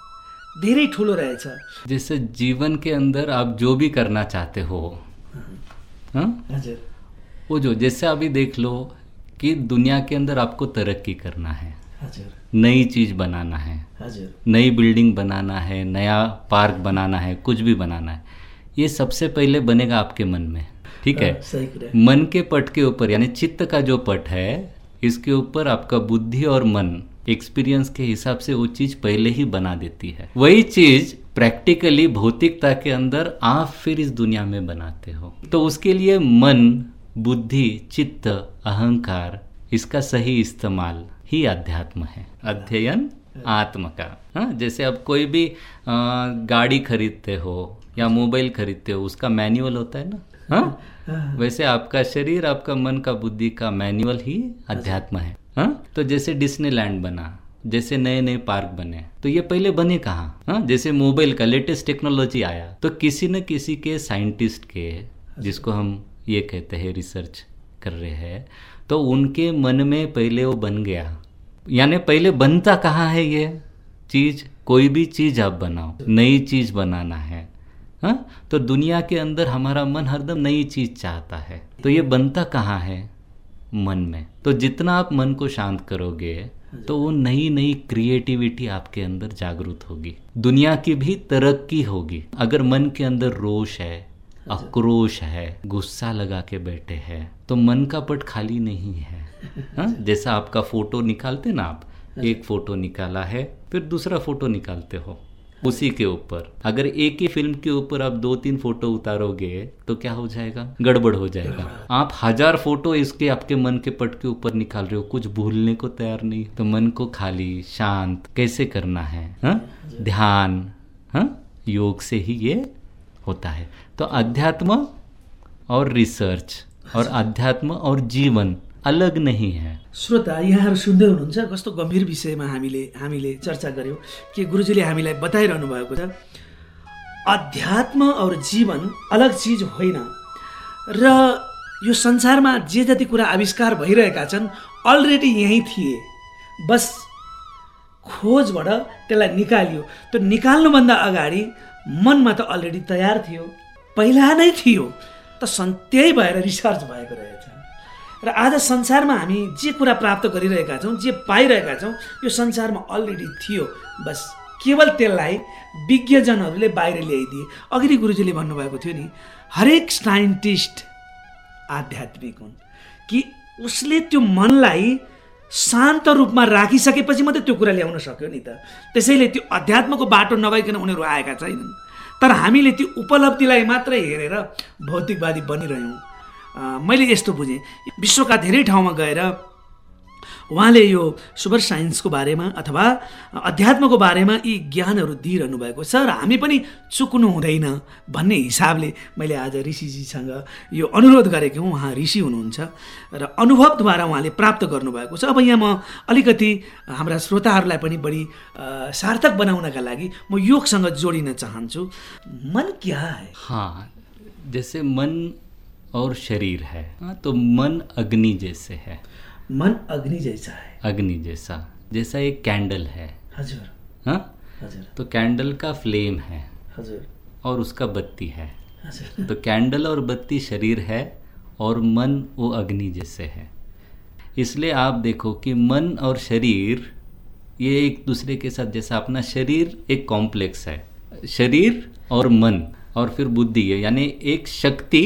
धेरै ठुलो रहेछ। जैसे जीवन के अंदर आप जो भी करना चाहते हो, हजुर, वो जो जैसे अभी देख लो कि दुनिया के अंदर आपको तरक्की करना है, हजुर, नई चीज बनाना है, हजुर, नई बिल्डिंग बनाना है, नया पार्क बनाना है, कुछ भी बनाना है, ये सबसे पहले बनेगा आपके मन में। ठीक है, सही कुरा। मन के पट के ऊपर यानी चित्त का जो पट है इसके ऊपर आपका बुद्धि और मन एक्सपीरियंस के हिसाब से वो चीज पहले ही बना देती है। वही चीज प्रैक्टिकली भौतिकता के अंदर आप फिर इस दुनिया में बनाते हो। तो उसके लिए मन, बुद्धि, चित्त, अहंकार, इसका सही इस्तेमाल ही अध्यात्म है, अध्ययन आत्म का। हाँ, जैसे अब कोई भी गाड़ी खरीदते हो या मोबाइल खरीदते हो, उसका मैनुअल होता है ना। हाँ, वैसे आपका शरीर, आपका मन का बुद्धि का मैनुअल ही अध्यात्म है। हाँ, तो जैसे डिज्नीलैंड बना, जैसे नए नए पार्क बने, तो ये पहले बने कहाँ? हाँ, जैसे मोबाइल का लेटेस्ट टेक्नोलॉजी आया तो किसी न किसी के साइंटिस्ट के, जिसको हम ये कहते हैं रिसर्च कर रहे हैं, तो उनके मन में पहले वो बन गया। यानी पहले बनता कहाँ है ये चीज? कोई भी चीज आप बनाओ, नई चीज बनाना है। हाँ, तो दुनिया के अंदर हमारा मन हरदम नई चीज चाहता है, तो ये बनता कहाँ है? मन में। तो जितना आप मन को शांत करोगे तो वो नई नई क्रिएटिविटी आपके अंदर जागृत होगी, दुनिया की भी तरक्की होगी। अगर मन के अंदर रोष है, आक्रोश है, गुस्सा लगा के बैठे हैं, तो मन का पट खाली नहीं है। हाँ, जैसा आपका फोटो निकालते ना, आप एक फोटो निकाला है, फिर दूसरा फोटो निकालते हो, उसी के ऊपर अगर एक ही फिल्म के ऊपर आप 2-3 फोटो उतारोगे तो क्या हो जाएगा? गड़बड़ हो जाएगा। आप 1000 फोटो इसके आपके मन के पट के ऊपर निकाल रहे हो, कुछ भूलने को तैयार नहीं। तो मन को खाली शांत कैसे करना है? हाँ? ध्यान, हाँ, योग से ही ये होता है। तो अध्यात्म और रिसर्च और अध्यात्म और जीवन अलग नहीं है। श्रोता, यहाँहरू सुन्दै हुनुहुन्छ कस्तो गम्भीर विषयमा हामीले चर्चा गर्यौँ कि गुरुजीले हामीलाई बताइरहनु भएको छ अध्यात्म और जीवन अलग चीज होइन। र यो संसारमा जे जति कुरा आविष्कार भइरहेका छन् अलरेडी यहीँ थिए, बस खोजबाट त्यसलाई निकालियो। त्यो निकाल्नुभन्दा अगाडि मनमा त अलरेडी तयार थियो, पहिला नै थियो, त त्यही भएर रिसर्च भएको रहेछ। र आज संसारमा हामी जे कुरा प्राप्त गरिरहेका छौँ, जे पाइरहेका छौँ, यो संसारमा अलरेडी थियो, बस केवल त्यसलाई विज्ञजनहरूले बाहिर ल्याइदिए। अघि गुरुजीले भन्नुभएको थियो नि, हरेक साइन्टिस्ट आध्यात्मिक हुन् कि उसले त्यो मनलाई शान्त रूपमा राखिसकेपछि मात्रै त्यो कुरा ल्याउन सक्यो नि त। त्यसैले त्यो अध्यात्मको बाटो नभइकन उनीहरू आएका छैनन्। तर हामीले त्यो उपलब्धिलाई मात्रै हेरेर भौतिकवादी बनिरह्यौँ। मैले यस्तो बुझेँ, विश्वका धेरै ठाउँमा गएर उहाँले यो सुपर साइन्सको बारेमा अथवा अध्यात्मको बारेमा यी ज्ञानहरू दिइरहनु भएको छ र हामी पनि चुक्नु हुँदैन भन्ने हिसाबले मैले आज ऋषिजीसँग यो अनुरोध गरेको हुँ। उहाँ ऋषि हुनुहुन्छ र अनुभवद्वारा उहाँले प्राप्त गर्नुभएको छ। अब यहाँ म अलिकति हाम्रा श्रोताहरूलाई पनि बढी सार्थक बनाउनका लागि म योगसँग जोडिन चाहन्छु। मन क्या है? हाँ, जैसे मन और शरीर है, तो मन अग्नि जैसे है। मन अग्नि जैसा है। अग्नि जैसा, जैसा एक कैंडल है। हजुर। हाँ, हजुर। तो कैंडल का फ्लेम है। हजुर। और उसका बत्ती है। हजुर। तो कैंडल और बत्ती शरीर है और मन वो अग्नि जैसे है। इसलिए आप देखो कि मन और शरीर ये एक दूसरे के साथ, जैसा अपना शरीर एक कॉम्प्लेक्स है, शरीर और मन और फिर बुद्धि है, यानी एक शक्ति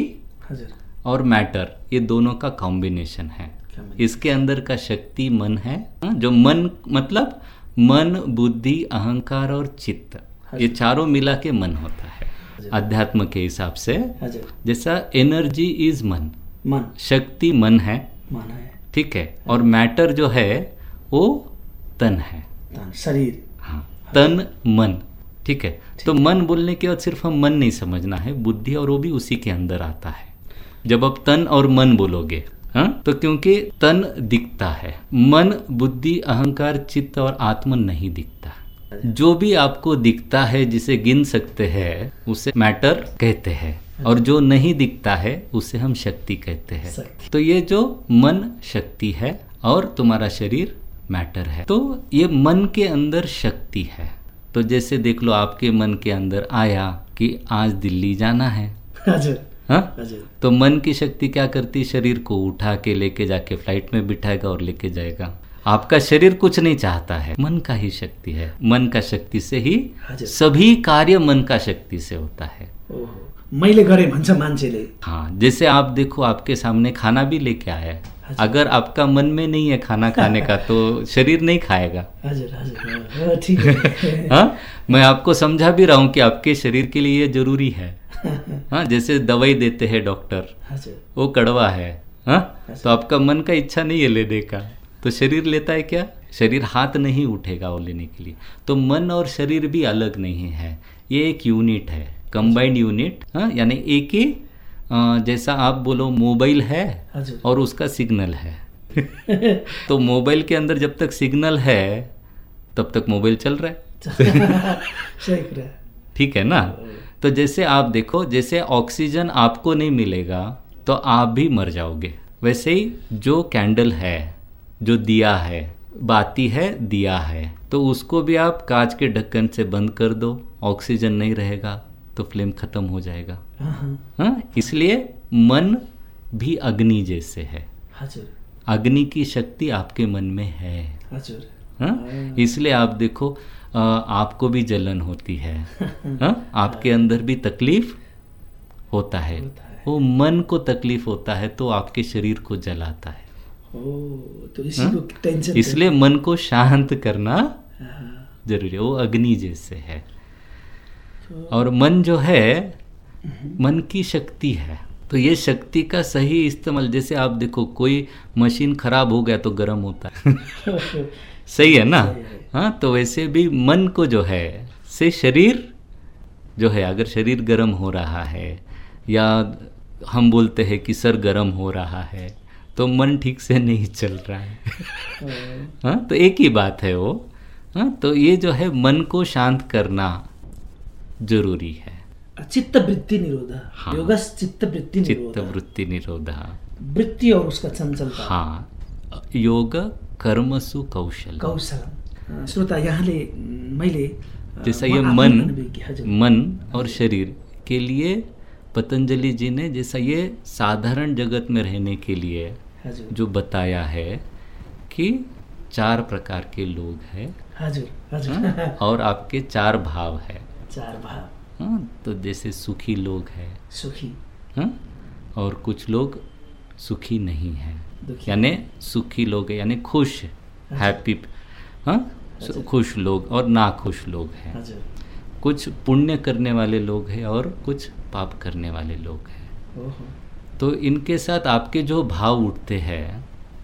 और मैटर, ये दोनों का कॉम्बिनेशन है। इसके अंदर का शक्ति मन है, जो मन मतलब मन, बुद्धि, अहंकार और चित्त, ये चारों मिला के मन होता है अध्यात्म के हिसाब से। जैसा एनर्जी इज मन, शक्ति मन है, ठीक है, और मैटर जो है वो तन है, शरीर। हाँ, तन मन, ठीक है। तो मन बोलने के बाद सिर्फ हम मन नहीं समझना है, बुद्धि और वो भी उसी के अंदर आता है। जब आप तन और मन बोलोगे, हाँ, तो क्योंकि तन दिखता है, मन, बुद्धि, अहंकार, चित्त और आत्मन नहीं दिखता। जो भी आपको दिखता है, जिसे गिन सकते हैं, उसे मैटर कहते हैं, और जो नहीं दिखता है उसे हम शक्ति कहते हैं। तो ये जो मन शक्ति है और तुम्हारा शरीर मैटर है। तो ये मन के अंदर शक्ति है। तो जैसे देख लो, आपके मन के अंदर आया कि आज दिल्ली जाना है, हाँ, तो मन की शक्ति क्या करती? शरीर को उठा के लेके जाके फ्लाइट में बिठाएगा और लेके जाएगा। आपका शरीर कुछ नहीं चाहता है, मन का ही शक्ति है। मन का शक्ति से ही सभी कार्य मन का शक्ति से होता है। मैले गरे भन्छ मान्छेले। हाँ, जैसे आप देखो, आपके सामने खाना भी लेके आया है, अगर आपका मन में नहीं है खाना खाने का तो शरीर नहीं खाएगा। ठीक है। हाँ, मैं आपको समझा भी रहा हूँ कि आपके शरीर के लिए ये जरूरी है। हाँ, जैसे दवाई देते हैं डॉक्टर, वो कड़वा है, हाँ, तो आपका मन का इच्छा नहीं है लेने का, तो शरीर लेता है क्या? शरीर हाथ नहीं उठेगा वो लेने के लिए। तो मन और शरीर भी अलग नहीं है, ये एक यूनिट है, कंबाइंड यूनिट। हाँ, यानी एक ही, जैसा आप बोलो मोबाइल है और उसका सिग्नल है। तो मोबाइल के अंदर जब तक सिग्नल है तब तक मोबाइल चल रहा है। ठीक है ना? तो जैसे आप देखो, जैसे ऑक्सीजन आपको नहीं मिलेगा तो आप भी मर जाओगे, वैसे ही जो कैंडल है, जो दिया है, बाती है, दिया है, तो उसको भी आप कांच के ढक्कन से बंद कर दो, ऑक्सीजन नहीं रहेगा तो फ्लेम खत्म हो जाएगा। हाँ, इसलिए मन भी अग्नि जैसे है। अग्नि की शक्ति आपके मन में है। हाँ, इसलिए आप देखो, आपको भी जलन होती है, हाँ, आपके अंदर भी तकलीफ होता है, वो मन को तकलीफ होता है तो आपके शरीर को जलाता है। तो इसी को टेंशन, इसलिए मन को शांत करना जरूरी है, वो अग्नि जैसे है। और मन जो है, मन की शक्ति है, तो ये शक्ति का सही इस्तेमाल, जैसे आप देखो, कोई मशीन खराब हो गया तो गर्म होता है। सही है ना? हाँ, तो वैसे भी मन को जो है, से शरीर जो है, अगर शरीर गर्म हो रहा है या हम बोलते हैं कि सर गर्म हो रहा है, तो मन ठीक से नहीं चल रहा है। हाँ, तो एक ही बात है वो। हाँ, तो ये जो है, मन को शांत करना जरूरी है। चित्त वृत्ति निरोध। हाँ, योगस चित्त वृत्ति निरोध। चित्त वृत्ति निरोध, वृत्ति और उसका चंचलता। हाँ, योग कर्मसु कौशल। श्रोता, यहाँले मैले जैसा ये मन और शरीर के लिए पतंजलि जी ने, जैसा ये साधारण जगत में रहने के लिए जो बताया है कि 4 प्रकार के लोग हैं, हजुर हजुर। हाँ? और आपके 4 भाव है। 4 भाव। हाँ, तो जैसे सुखी लोग है, सुखी। हाँ? और कुछ लोग सुखी नहीं है, दुखी। यानी सुखी लोग है यानी खुश, हैप्पी, हाँ, खुश लोग और ना खुश लोग हैं। हजुर। कुछ पुण्य करने वाले लोग हैं और कुछ पाप करने वाले लोग हैं। ओहो। तो इनके साथ आपके जो भाव उठते हैं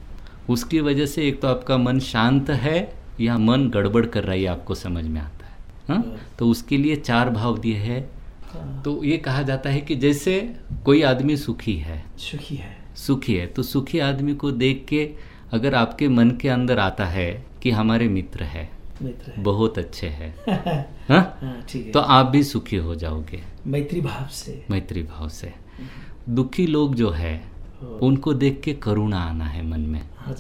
उसकी वजह से एक तो आपका मन शांत है या मन गड़बड़ कर रहा है, ये आपको समझ में आता है। हाँ? तो उसके लिए 4 भाव दिए हैं। तो ये कहा जाता है कि जैसे कोई आदमी सुखी है, सुखी है तो सुखी आदमी को देख के अगर आपके मन के अंदर आता है कि हमारे मित्र है, बहुत अच्छे हैं, हाँ? ठीक है। तो आप भी सुखी हो जाओगे मैत्री भाव से। मैत्री भाव से। दुखी लोग जो है उनको देख के करुणा आना है मन में,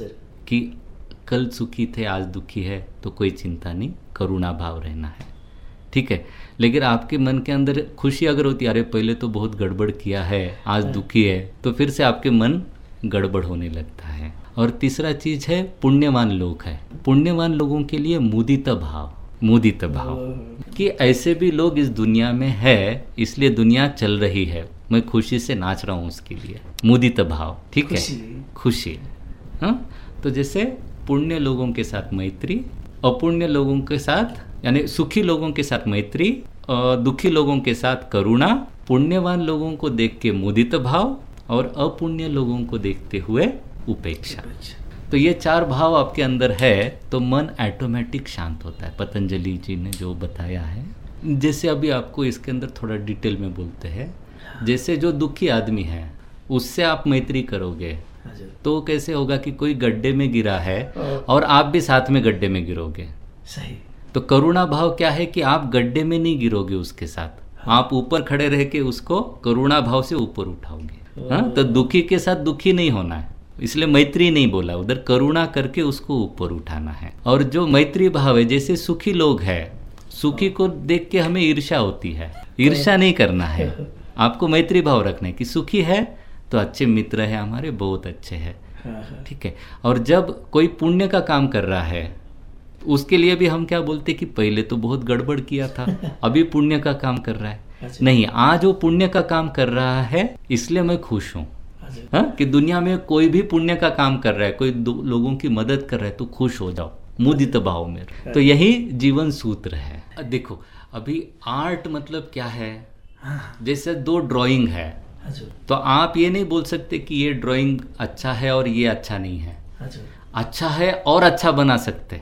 कि कल सुखी थे आज दुखी है तो कोई चिंता नहीं, करुणा भाव रहना है, ठीक है। लेकिन आपके मन के अंदर खुशी अगर होती, अरे पहले तो बहुत गड़बड़ किया है आज दुखी है, तो फिर से आपके मन गड़बड़ होने लगता है। और तीसरा चीज है पुण्यवान लोग है। पुण्यवान लोगों के लिए मुदित भाव, मुदित भाव कि ऐसे भी लोग इस दुनिया में है, इसलिए दुनिया चल रही है, मैं खुशी से नाच रहा हूँ उसके लिए, मुदित भाव, ठीक है, खुशी। हाँ, तो जैसे पुण्य लोगों के साथ मैत्री, अपुण्य लोगों के साथ यानी सुखी लोगों के साथ मैत्री, दुखी लोगों के साथ करुणा, पुण्यवान लोगों को देख के मुदित भाव और अपुण्य लोगों को देखते हुए उपेक्षा। तो ये 4 भाव आपके अंदर है तो मन ऑटोमेटिक शांत होता है। पतंजलि जी ने जो बताया है, जैसे अभी आपको इसके अंदर थोड़ा डिटेल में बोलते हैं, जैसे जो दुखी आदमी है उससे आप मैत्री करोगे तो कैसे होगा कि कोई गड्ढे में गिरा है और आप भी साथ में गड्ढे में गिरोगे, सही। तो करुणा भाव क्या है कि आप गड्ढे में नहीं गिरोगे उसके साथ, आप ऊपर खड़े रह के उसको करुणा भाव से ऊपर उठाओगे। हाँ, तो दुखी के साथ दुखी नहीं होना है, इसलिए मैत्री नहीं बोला, उधर करुणा करके उसको ऊपर उठाना है। और जो मैत्री भाव है, जैसे सुखी लोग हैं, सुखी को देख के हमें ईर्ष्या होती है, ईर्ष्या नहीं करना है, आपको मैत्री भाव रखना है कि सुखी है तो अच्छे मित्र है हमारे, बहुत अच्छे हैं, ठीक है। और जब कोई पुण्य का काम कर रहा है उसके लिए भी हम क्या बोलते कि पहले तो बहुत गड़बड़ किया था, अभी पुण्य का काम कर रहा है, नहीं, आज वो पुण्य का काम कर रहा है इसलिए मैं खुश हूँ। हाँ, कि दुनिया में कोई भी पुण्य का काम कर रहा है, कोई लोगों की मदद कर रहा है तो खुश हो जाओ, मुदित भाव में। तो यही जीवन सूत्र है। देखो अभी आर्ट मतलब क्या है, जैसे 2 ड्राइंग है तो आप ये नहीं बोल सकते कि ये ड्राइंग अच्छा है और ये अच्छा नहीं है, अच्छा है और अच्छा बना सकते,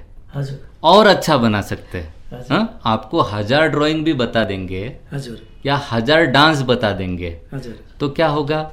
और अच्छा बना सकते। हाँ, आपको 1000 ड्राइंग भी बता देंगे या 1000 डांस बता देंगे तो क्या होगा,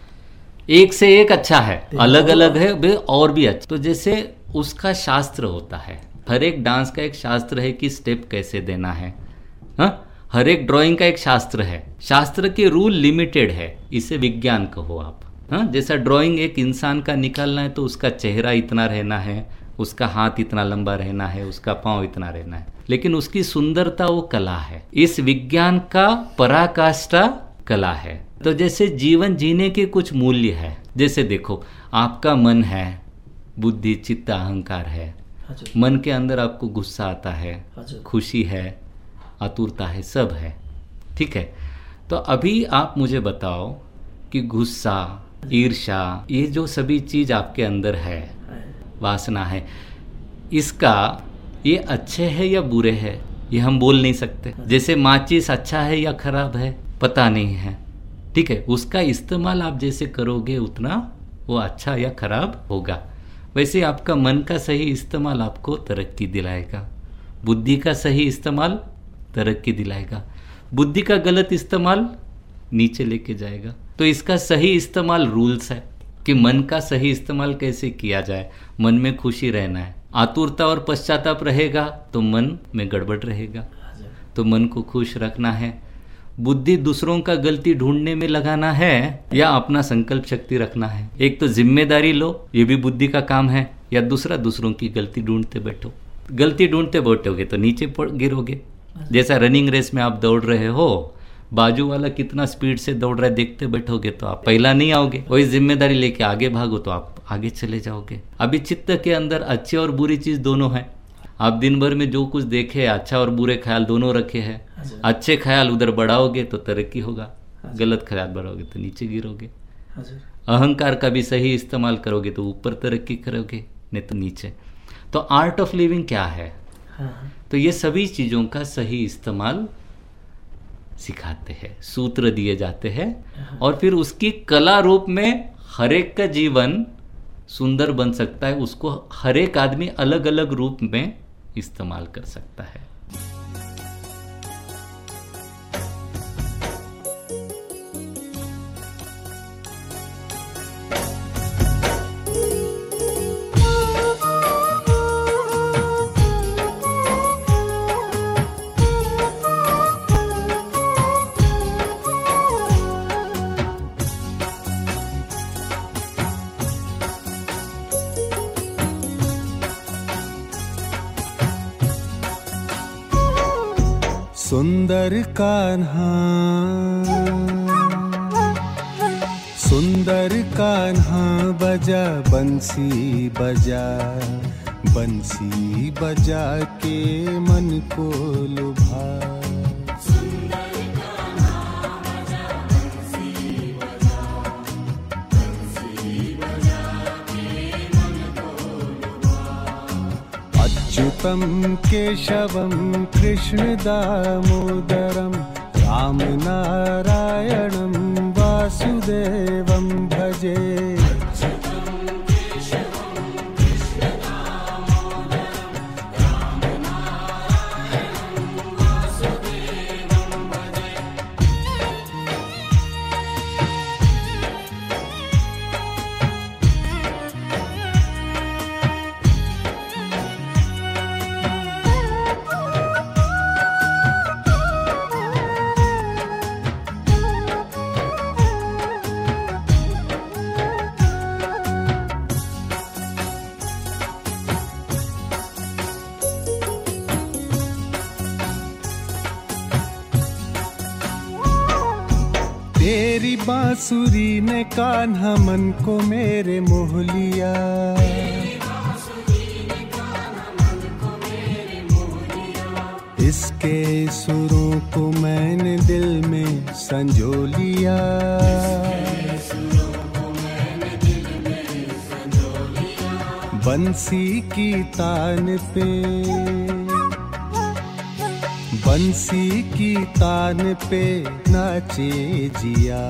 एक से एक अच्छा है, अलग अलग है बे और भी अच्छा। तो जैसे उसका शास्त्र होता है, हर एक डांस का एक शास्त्र है कि स्टेप कैसे देना है। हाँ, हर एक ड्राइंग का एक शास्त्र है, शास्त्र के रूल लिमिटेड है, इसे विज्ञान कहो आप। हाँ, जैसा ड्राइंग एक इंसान का निकालना है तो उसका चेहरा इतना रहना है, उसका हाथ इतना लंबा रहना है, उसका पांव इतना रहना है, लेकिन उसकी सुंदरता वो कला है, इस विज्ञान का पराकाष्ठा कला है। तो जैसे जीवन जीने के कुछ मूल्य है, जैसे देखो आपका मन है, बुद्धि चित्त अहंकार है, मन के अंदर आपको गुस्सा आता है, खुशी है, आतुरता है, सब है, ठीक है। तो अभी आप मुझे बताओ कि गुस्सा, ईर्ष्या, ये जो सभी चीज आपके अंदर है, वासना है, इसका ये अच्छे है या बुरे है ये हम बोल नहीं सकते। जैसे माचिस अच्छा है या खराब है पता नहीं है, ठीक है, उसका इस्तेमाल आप जैसे करोगे उतना वो अच्छा या खराब होगा। वैसे आपका मन का सही इस्तेमाल आपको तरक्की दिलाएगा, बुद्धि का सही इस्तेमाल तरक्की दिलाएगा, बुद्धि का गलत इस्तेमाल नीचे लेके जाएगा। तो इसका सही इस्तेमाल रूल्स है कि मन का सही इस्तेमाल कैसे किया जाए। मन में खुशी रहना है, आतुरता और पश्चाताप रहेगा तो मन में गड़बड़ रहेगा, तो मन को खुश रखना है। बुद्धि दूसरों का गलती ढूंढने में लगाना है या अपना संकल्प शक्ति रखना है। एक तो जिम्मेदारी लो, ये भी बुद्धि का काम है, या दूसरा दूसरों की गलती ढूंढते बैठो। गलती ढूंढते बैठोगे तो नीचे गिरोगे। जैसा रनिंग रेस में आप दौड़ रहे हो, बाजू वाला कितना स्पीड से दौड़ रहा है देखते बैठोगे तो आप पहला नहीं आओगे, वही जिम्मेदारी लेके आगे भागो तो आप आगे चले जाओगे। अभी चित्त के अंदर अच्छी और बुरी चीज दोनों है, आप दिन भर में जो कुछ देखे, अच्छा और बुरे ख्याल दोनों रखे हैं। अच्छे ख्याल उधर बढ़ाओगे तो तरक्की होगा, गलत ख्याल बढ़ाओगे तो नीचे गिरोगे। अहंकार का भी सही इस्तेमाल करोगे तो ऊपर तरक्की करोगे, नहीं तो नीचे। तो आर्ट ऑफ लिविंग क्या है? तो ये सभी चीज़ों का सही इस्तेमाल सिखाते हैं, सूत्र दिए जाते हैं, और फिर उसकी कला रूप में हर एक का जीवन सुंदर बन सकता है। उसको हर एक आदमी अलग अलग रूप में इस्तेमाल कर सकता है। सुंदर कान्हा, सुंदर कान्हा बजा बंसी बजा, बंसी बजा के मन को लुभा। अच्युतं केशवं कृष्ण दामोदरं राम नारायणं वासुदेवं भजे। तेरी बांसुरी ने कान्हा मन को मेरे मोह लिया। इसके सुरों को मैंने दिल में संजो लिया। बंसी की तान पे, बंसी की तान पे नाचे जिया।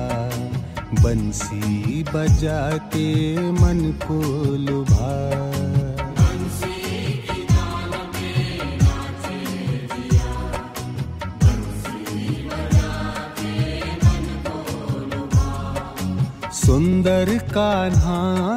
बंसी बजा के मन को लुभा। सुंदर कान्हा,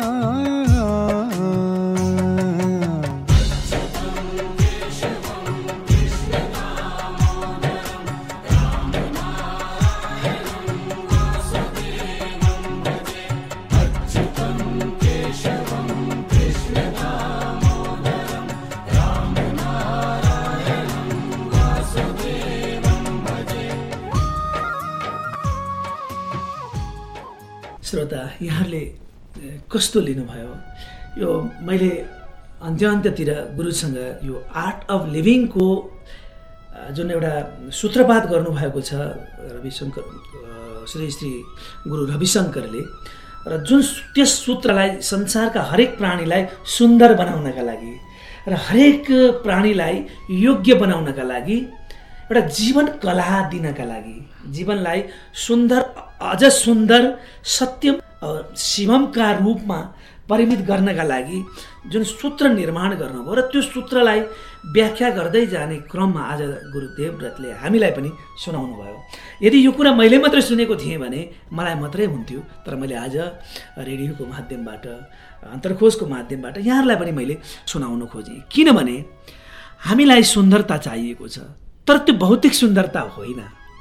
श्रोता, यहाँहरूले कस्तो लिनुभयो? यो मैले अन्त्यतिर गुरुसँग यो आर्ट अफ लिभिङको जुन एउटा सूत्रपात गर्नुभएको छ रविशङ्कर, श्री गुरु रविशङ्करले, र जुन त्यस सूत्रलाई संसारका हरेक प्राणीलाई सुन्दर बनाउनका लागि र हरेक प्राणीलाई योग्य बनाउनका लागि एउटा जीवन कला दिनका लागि, जीवनलाई सुन्दर, अझ सुन्दर, सत्यम शिवमका रूपमा परिमित गर्नका लागि जुन सूत्र निर्माण गर्नुभयो र त्यो सूत्रलाई व्याख्या गर्दै जाने क्रममा आज गुरु देवव्रतले हामीलाई पनि सुनाउनु भयो। यदि यो कुरा मैले मात्रै सुनेको थिएँ भने मलाई मात्रै हुन्थ्यो, तर मैले आज रेडियोको माध्यमबाट, अन्तर्कोशको माध्यमबाट यहाँहरूलाई पनि मैले सुनाउन खोजेँ। किनभने हामीलाई सुन्दरता चाहिएको छ, तर त्यो भौतिक सुन्दरता होइन।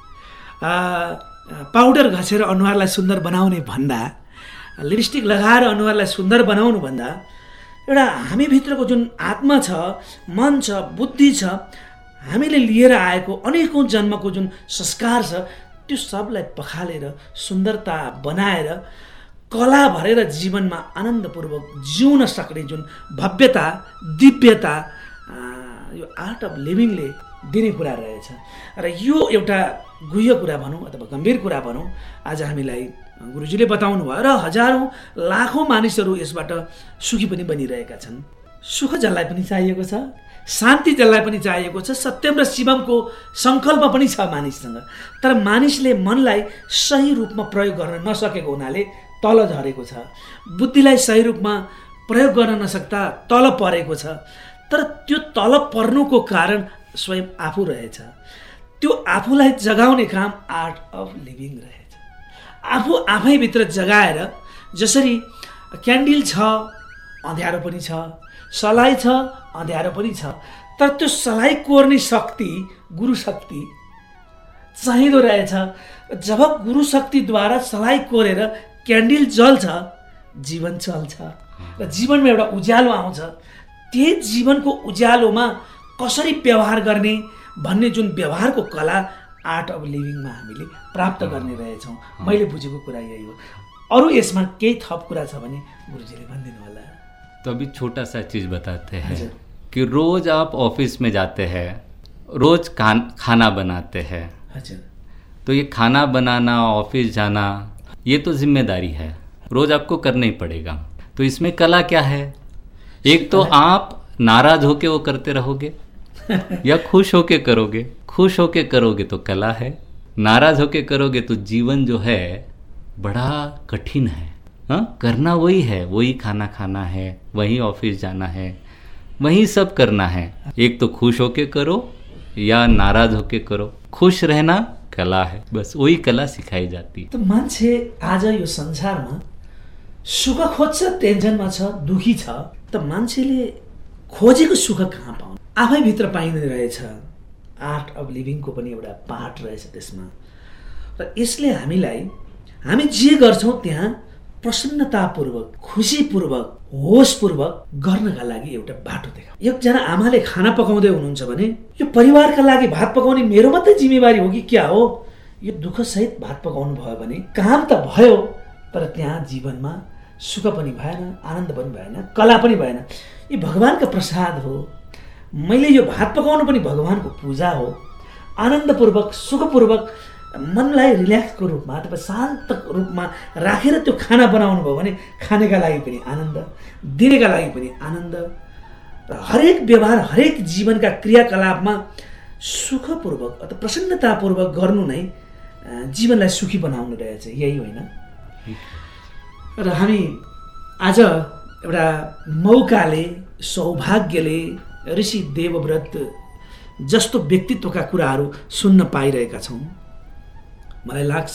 पाउडर घसेर अनुहारलाई सुन्दर बनाउने भन्दा, लिपस्टिक लगाएर अनुहारलाई सुन्दर बनाउनु भन्दा एउटा हामीभित्रको जुन आत्मा छ, मन छ, बुद्धि छ, हामीले लिएर आएको अनेकौँ जन्मको जुन संस्कार छ, त्यो सबलाई पखालेर सुन्दरता बनाएर कला भरेर जीवनमा आनन्दपूर्वक जिउन सक्ने जुन भव्यता, दिव्यता यो आर्ट अफ लिभिङले दिने कुरा रहेछ। र यो एउटा गुह्य कुरा भनौँ अथवा गम्भीर कुरा भनौँ आज हामीलाई गुरुजीले बताउनु भयो र हजारौँ लाखौँ मानिसहरू यसबाट सुखी पनि बनिरहेका छन्। सुख जसलाई पनि चाहिएको छ, शान्ति जसलाई पनि चाहिएको छ, सत्यम र शिवमको सङ्कल्प पनि छ मानिससँग, तर मानिसले मनलाई सही रूपमा प्रयोग गर्न नसकेको हुनाले तल झरेको छ, बुद्धिलाई सही रूपमा प्रयोग गर्न नसक्दा तल परेको छ। तर त्यो तल पर्नुको कारण स्वयं आफू रहेछ। त्यो आफूलाई जगाउने काम आर्ट अफ लिभिङ रहेछ। आफू आफैभित्र जगाएर, जसरी क्यान्डल छ अँध्यारो पनि छ, सलाई छ अँध्यारो पनि छ, तर त्यो सलाई कोर्ने शक्ति गुरु शक्ति चाहिँदो रहेछ। जब गुरु शक्तिद्वारा सलाई कोरेर क्यान्डल जल्छ, जीवन चल्छ र जीवनमा एउटा उज्यालो आउँछ। त्यही जीवनको उज्यालोमा कसरी व्यवहार गर्ने भन्ने जुन व्यवहारको कला आर्ट अफ लिभिङमा हामीले प्राप्त गर्ने रहेछौँ। मैले बुझेको कुरा यही हो। अरू यसमा केही थप कुरा छ भने गुरुजीले भनिदिनु होला। तो अभी छोटा सा चीज़ बताते हैं कि रोज़ आप ऑफिस में जाते हैं, रोज़ खाना बनाते हैं। तो ये खाना बनाना, ऑफिस जाना, ये तो जिम्मेदारी है, रोज़ आपको करना ही पड़ेगा। तो इसमें कला क्या है? एक तो आप नाराज होके वो करते रहोगे या खुश होके करोगे। खुश होके करोगे तो कला है, नाराज होके करोगे तो जीवन जो है बड़ा कठिन है। हाँ, करना वही है, वही खाना खाना है, वही ऑफिस जाना है, वही सब करना है। एक तो खुश होके करो या नाराज होके करो। खुश रहना कला है, बस वही कला सिखाई जाती। तो मान्छे आज यो संसारमा सुख खोज्छ, टेन्सनमा छ, दुखी छ, त मान्छेले खोजेको सुख कहाँ पाउनु? आफै भित्र पाइने रहेछ। आर्ट अफ लिभिङको पनि एउटा पार्ट रहेछ त्यसमा। र यसले हामी जे गर्छौँ त्यहाँ प्रसन्नतापूर्वक, खुसीपूर्वक, होसपूर्वक गर्नका लागि एउटा बाटो देखाउँछ। एकजना आमाले खाना पकाउँदै हुनुहुन्छ भने यो परिवारका लागि भात पकाउने मेरो मात्रै जिम्मेवारी हो कि क्या हो? यो दुःखसहित भात पकाउनु भयो भने काम त भयो, तर त्यहाँ जीवनमा सुख पनि भएन, आनन्द पनि भएन, कला पनि भएन। यो भगवानको प्रसाद हो। मैले यो भात पकाउनु पनि भगवानको पूजा हो। आनन्दपूर्वक, सुखपूर्वक, मनलाई रिल्याक्सको रूपमा अथवा शान्त रूपमा राखेर त्यो खाना बनाउनु भयो भने खानेका लागि पनि आनन्द, दिनेका लागि पनि आनन्द। र हरेक व्यवहार, हरेक जीवनका क्रियाकलापमा सुखपूर्वक अथवा प्रसन्नतापूर्वक गर्नु नै जीवनलाई सुखी बनाउनु रहेछ। यही होइन? र हामी आज एउटा मौकाले, सौभाग्यले ऋषि देवव्रत जस्तो व्यक्तित्वका कुराहरू सुन्न पाइरहेका छौँ। मलाई लाग्छ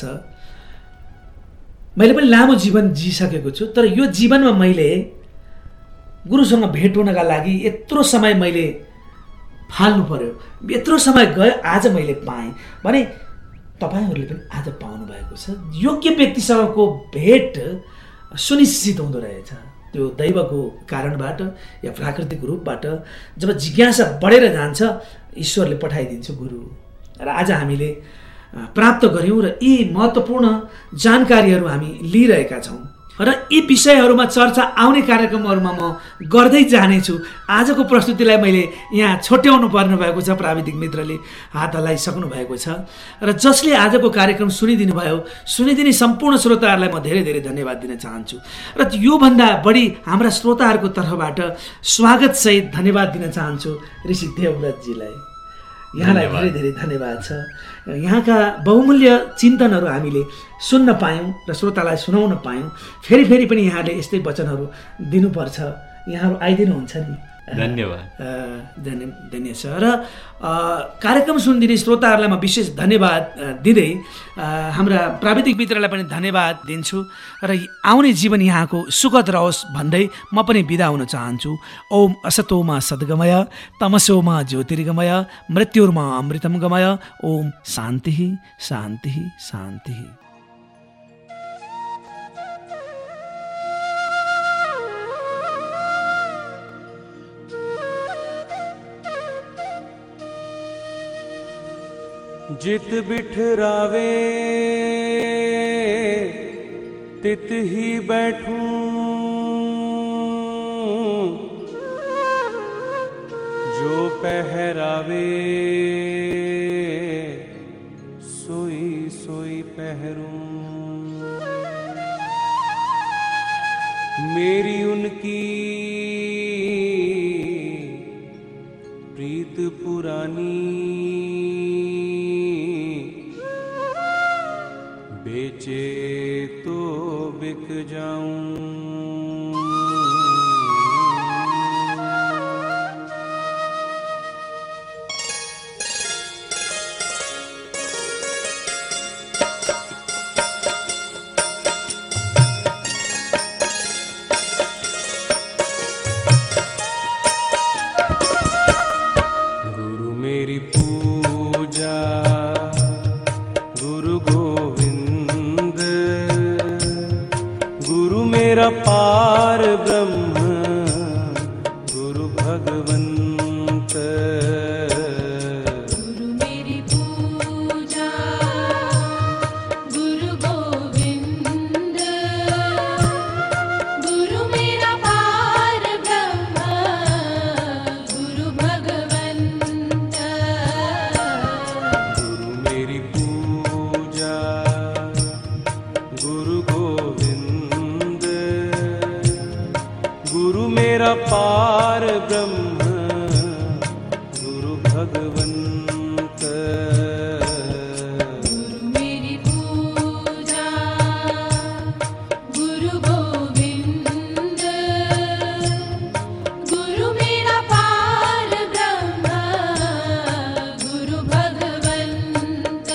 मैले पनि लामो जीवन जिइसकेको छु, तर यो जीवनमा मैले गुरुसँग भेट हुनका लागि यत्रो समय मैले फाल्नु पर्यो, यत्रो समय गयो, आज मैले पाएँ भने तपाईँहरूले पनि आज पाउनु भएको छ। योग्य व्यक्तिसँगको भेट सुनिश्चित हुँदो रहेछ। त्यो दैवको कारणबाट या प्राकृतिक रूपबाट जब जिज्ञासा बढेर जान्छ, ईश्वरले पठाइदिन्छ गुरु। र आज हामीले प्राप्त गर्यौँ र यी महत्त्वपूर्ण जानकारीहरू हामी लिइरहेका छौँ र यी विषयहरूमा चर्चा आउने कार्यक्रमहरूमा म गर्दै जानेछु। आजको प्रस्तुतिलाई मैले यहाँ छोट्याउनु पर्ने भएको छ। प्राविधिक मित्रले हात हल्लाइसक्नु भएको छ र जसले आजको कार्यक्रम सुनिदिनु भयो, सुनिदिने सम्पूर्ण श्रोताहरूलाई म धेरै धेरै धन्यवाद दिन चाहन्छु। र योभन्दा बढी हाम्रा श्रोताहरूको तर्फबाट स्वागतसहित धन्यवाद दिन चाहन्छु ऋषि देवव्रतजीलाई। यहाँलाई धेरै धेरै धन्यवाद छ। यहाँका बहुमूल्य चिन्तनहरू हामीले सुन्न पायौँ र श्रोतालाई सुनाउन पायौँ। फेरि फेरि पनि यहाँले यस्तै वचनहरू दिनुपर्छ। यहाँहरू आइदिनुहुन्छ नि। धन्यवाद। धन्य छ। र कार्यक्रम सुनिदिने श्रोताहरूलाई म विशेष धन्यवाद दिँदै हाम्रा प्राविधिक मित्रलाई पनि धन्यवाद दिन्छु र आउने जीवन यहाँको सुखद रहोस् भन्दै म पनि बिदा हुन चाहन्छु। ओम असतोमा सद्गमय, तमसोमा ज्योतिर्गमय, मृत्युर्मा अमृतम गमय। ओम शान्ति शान्ति शान्ति। जित बिठरावे तित ही बैठूं, जो पह आवे सोई सोई पहरूं। मेरी उनकी प्रीत पुरानी, बेचे तो बिक जाऊं। गुरु मेरी पूजा गुरु गोविंद, गुरु मेरा पार ब्रह्म गुरु भगवंत। गुरु मेरी पूजा गुरु गोविंद, गुरु मेरा पार ब्रह्म गुरु भगवंत। गुरु मेरी पूजा गुरु गोविंद, गुरु मेरा पार ब्रह्म गुरु भगवंत। गुरु मेरी पूजा गुरु गोविंद, गुरु मेरा पार ब्रह्म गुरु भगवंत।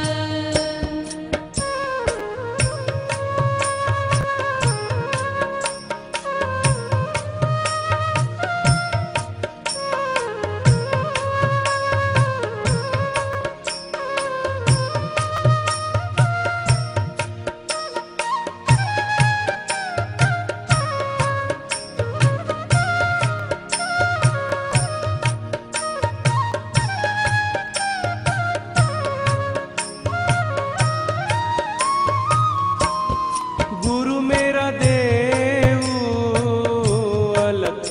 गुरु मेरा देव अलख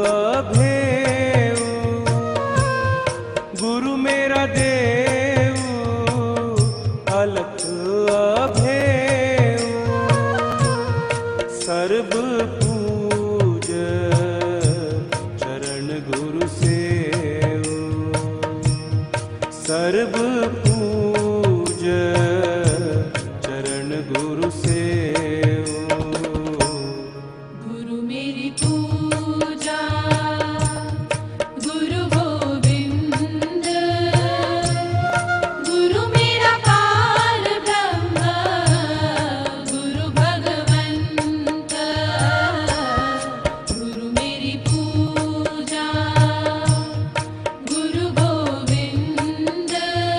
अभेव, गुरु मेरा देव अलख अभेव। सर्व पूज चरण गुरु सेव, सर्व पूज चरण गुरु सेव। गुरु मेरी पूजा गुरु गोविंद, गुरु मेरा पार ब्रह्म गुरु भगवंत। गुरु मेरी पूजा गुरु गोविंद,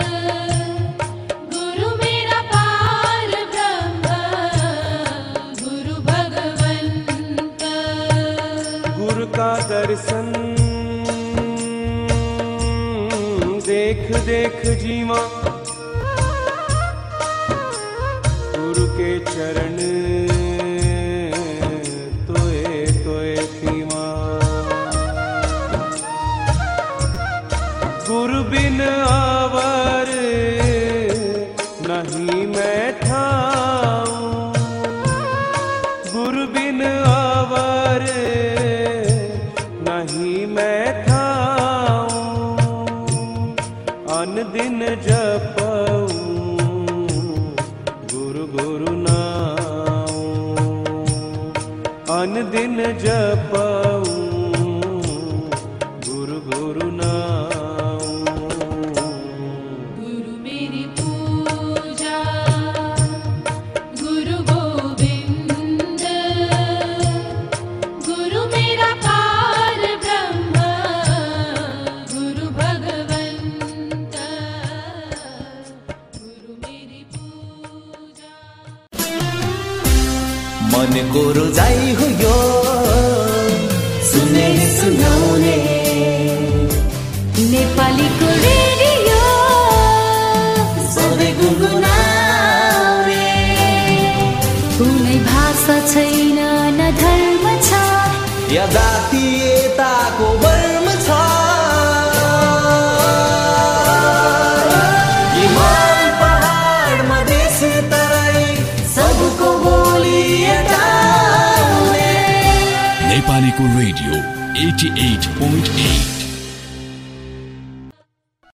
गुरु मेरा पार ब्रह्म गुरु भगवंत। गुरु का दर्शन देख देख जीवा, गुरु के चरण तोए तोए पीवा। गुरु बिन आवर नहीं मैं ठाऊं, गुरु बिन आवर नहीं मैं ठाऊं। अन दिन जपऊं गुरु गुरु नाऊं, अन दिन जपऊं गुरु गुरु नाऊं। गुरु मेरी पूजा गुरु गोविंद, गुरु मेरा पार ब्रह्म गुरु भगवंत। गुरु मेरी पूजा मन गुरु जाई हो यो सुने सुनाउने नेपालीको रेडियो सधैँ गुनगुनाउने। कुनै भाषा छैन न धर्म छ, या जातीयताको वर्म छ। नेपालीको रेडियो 88.8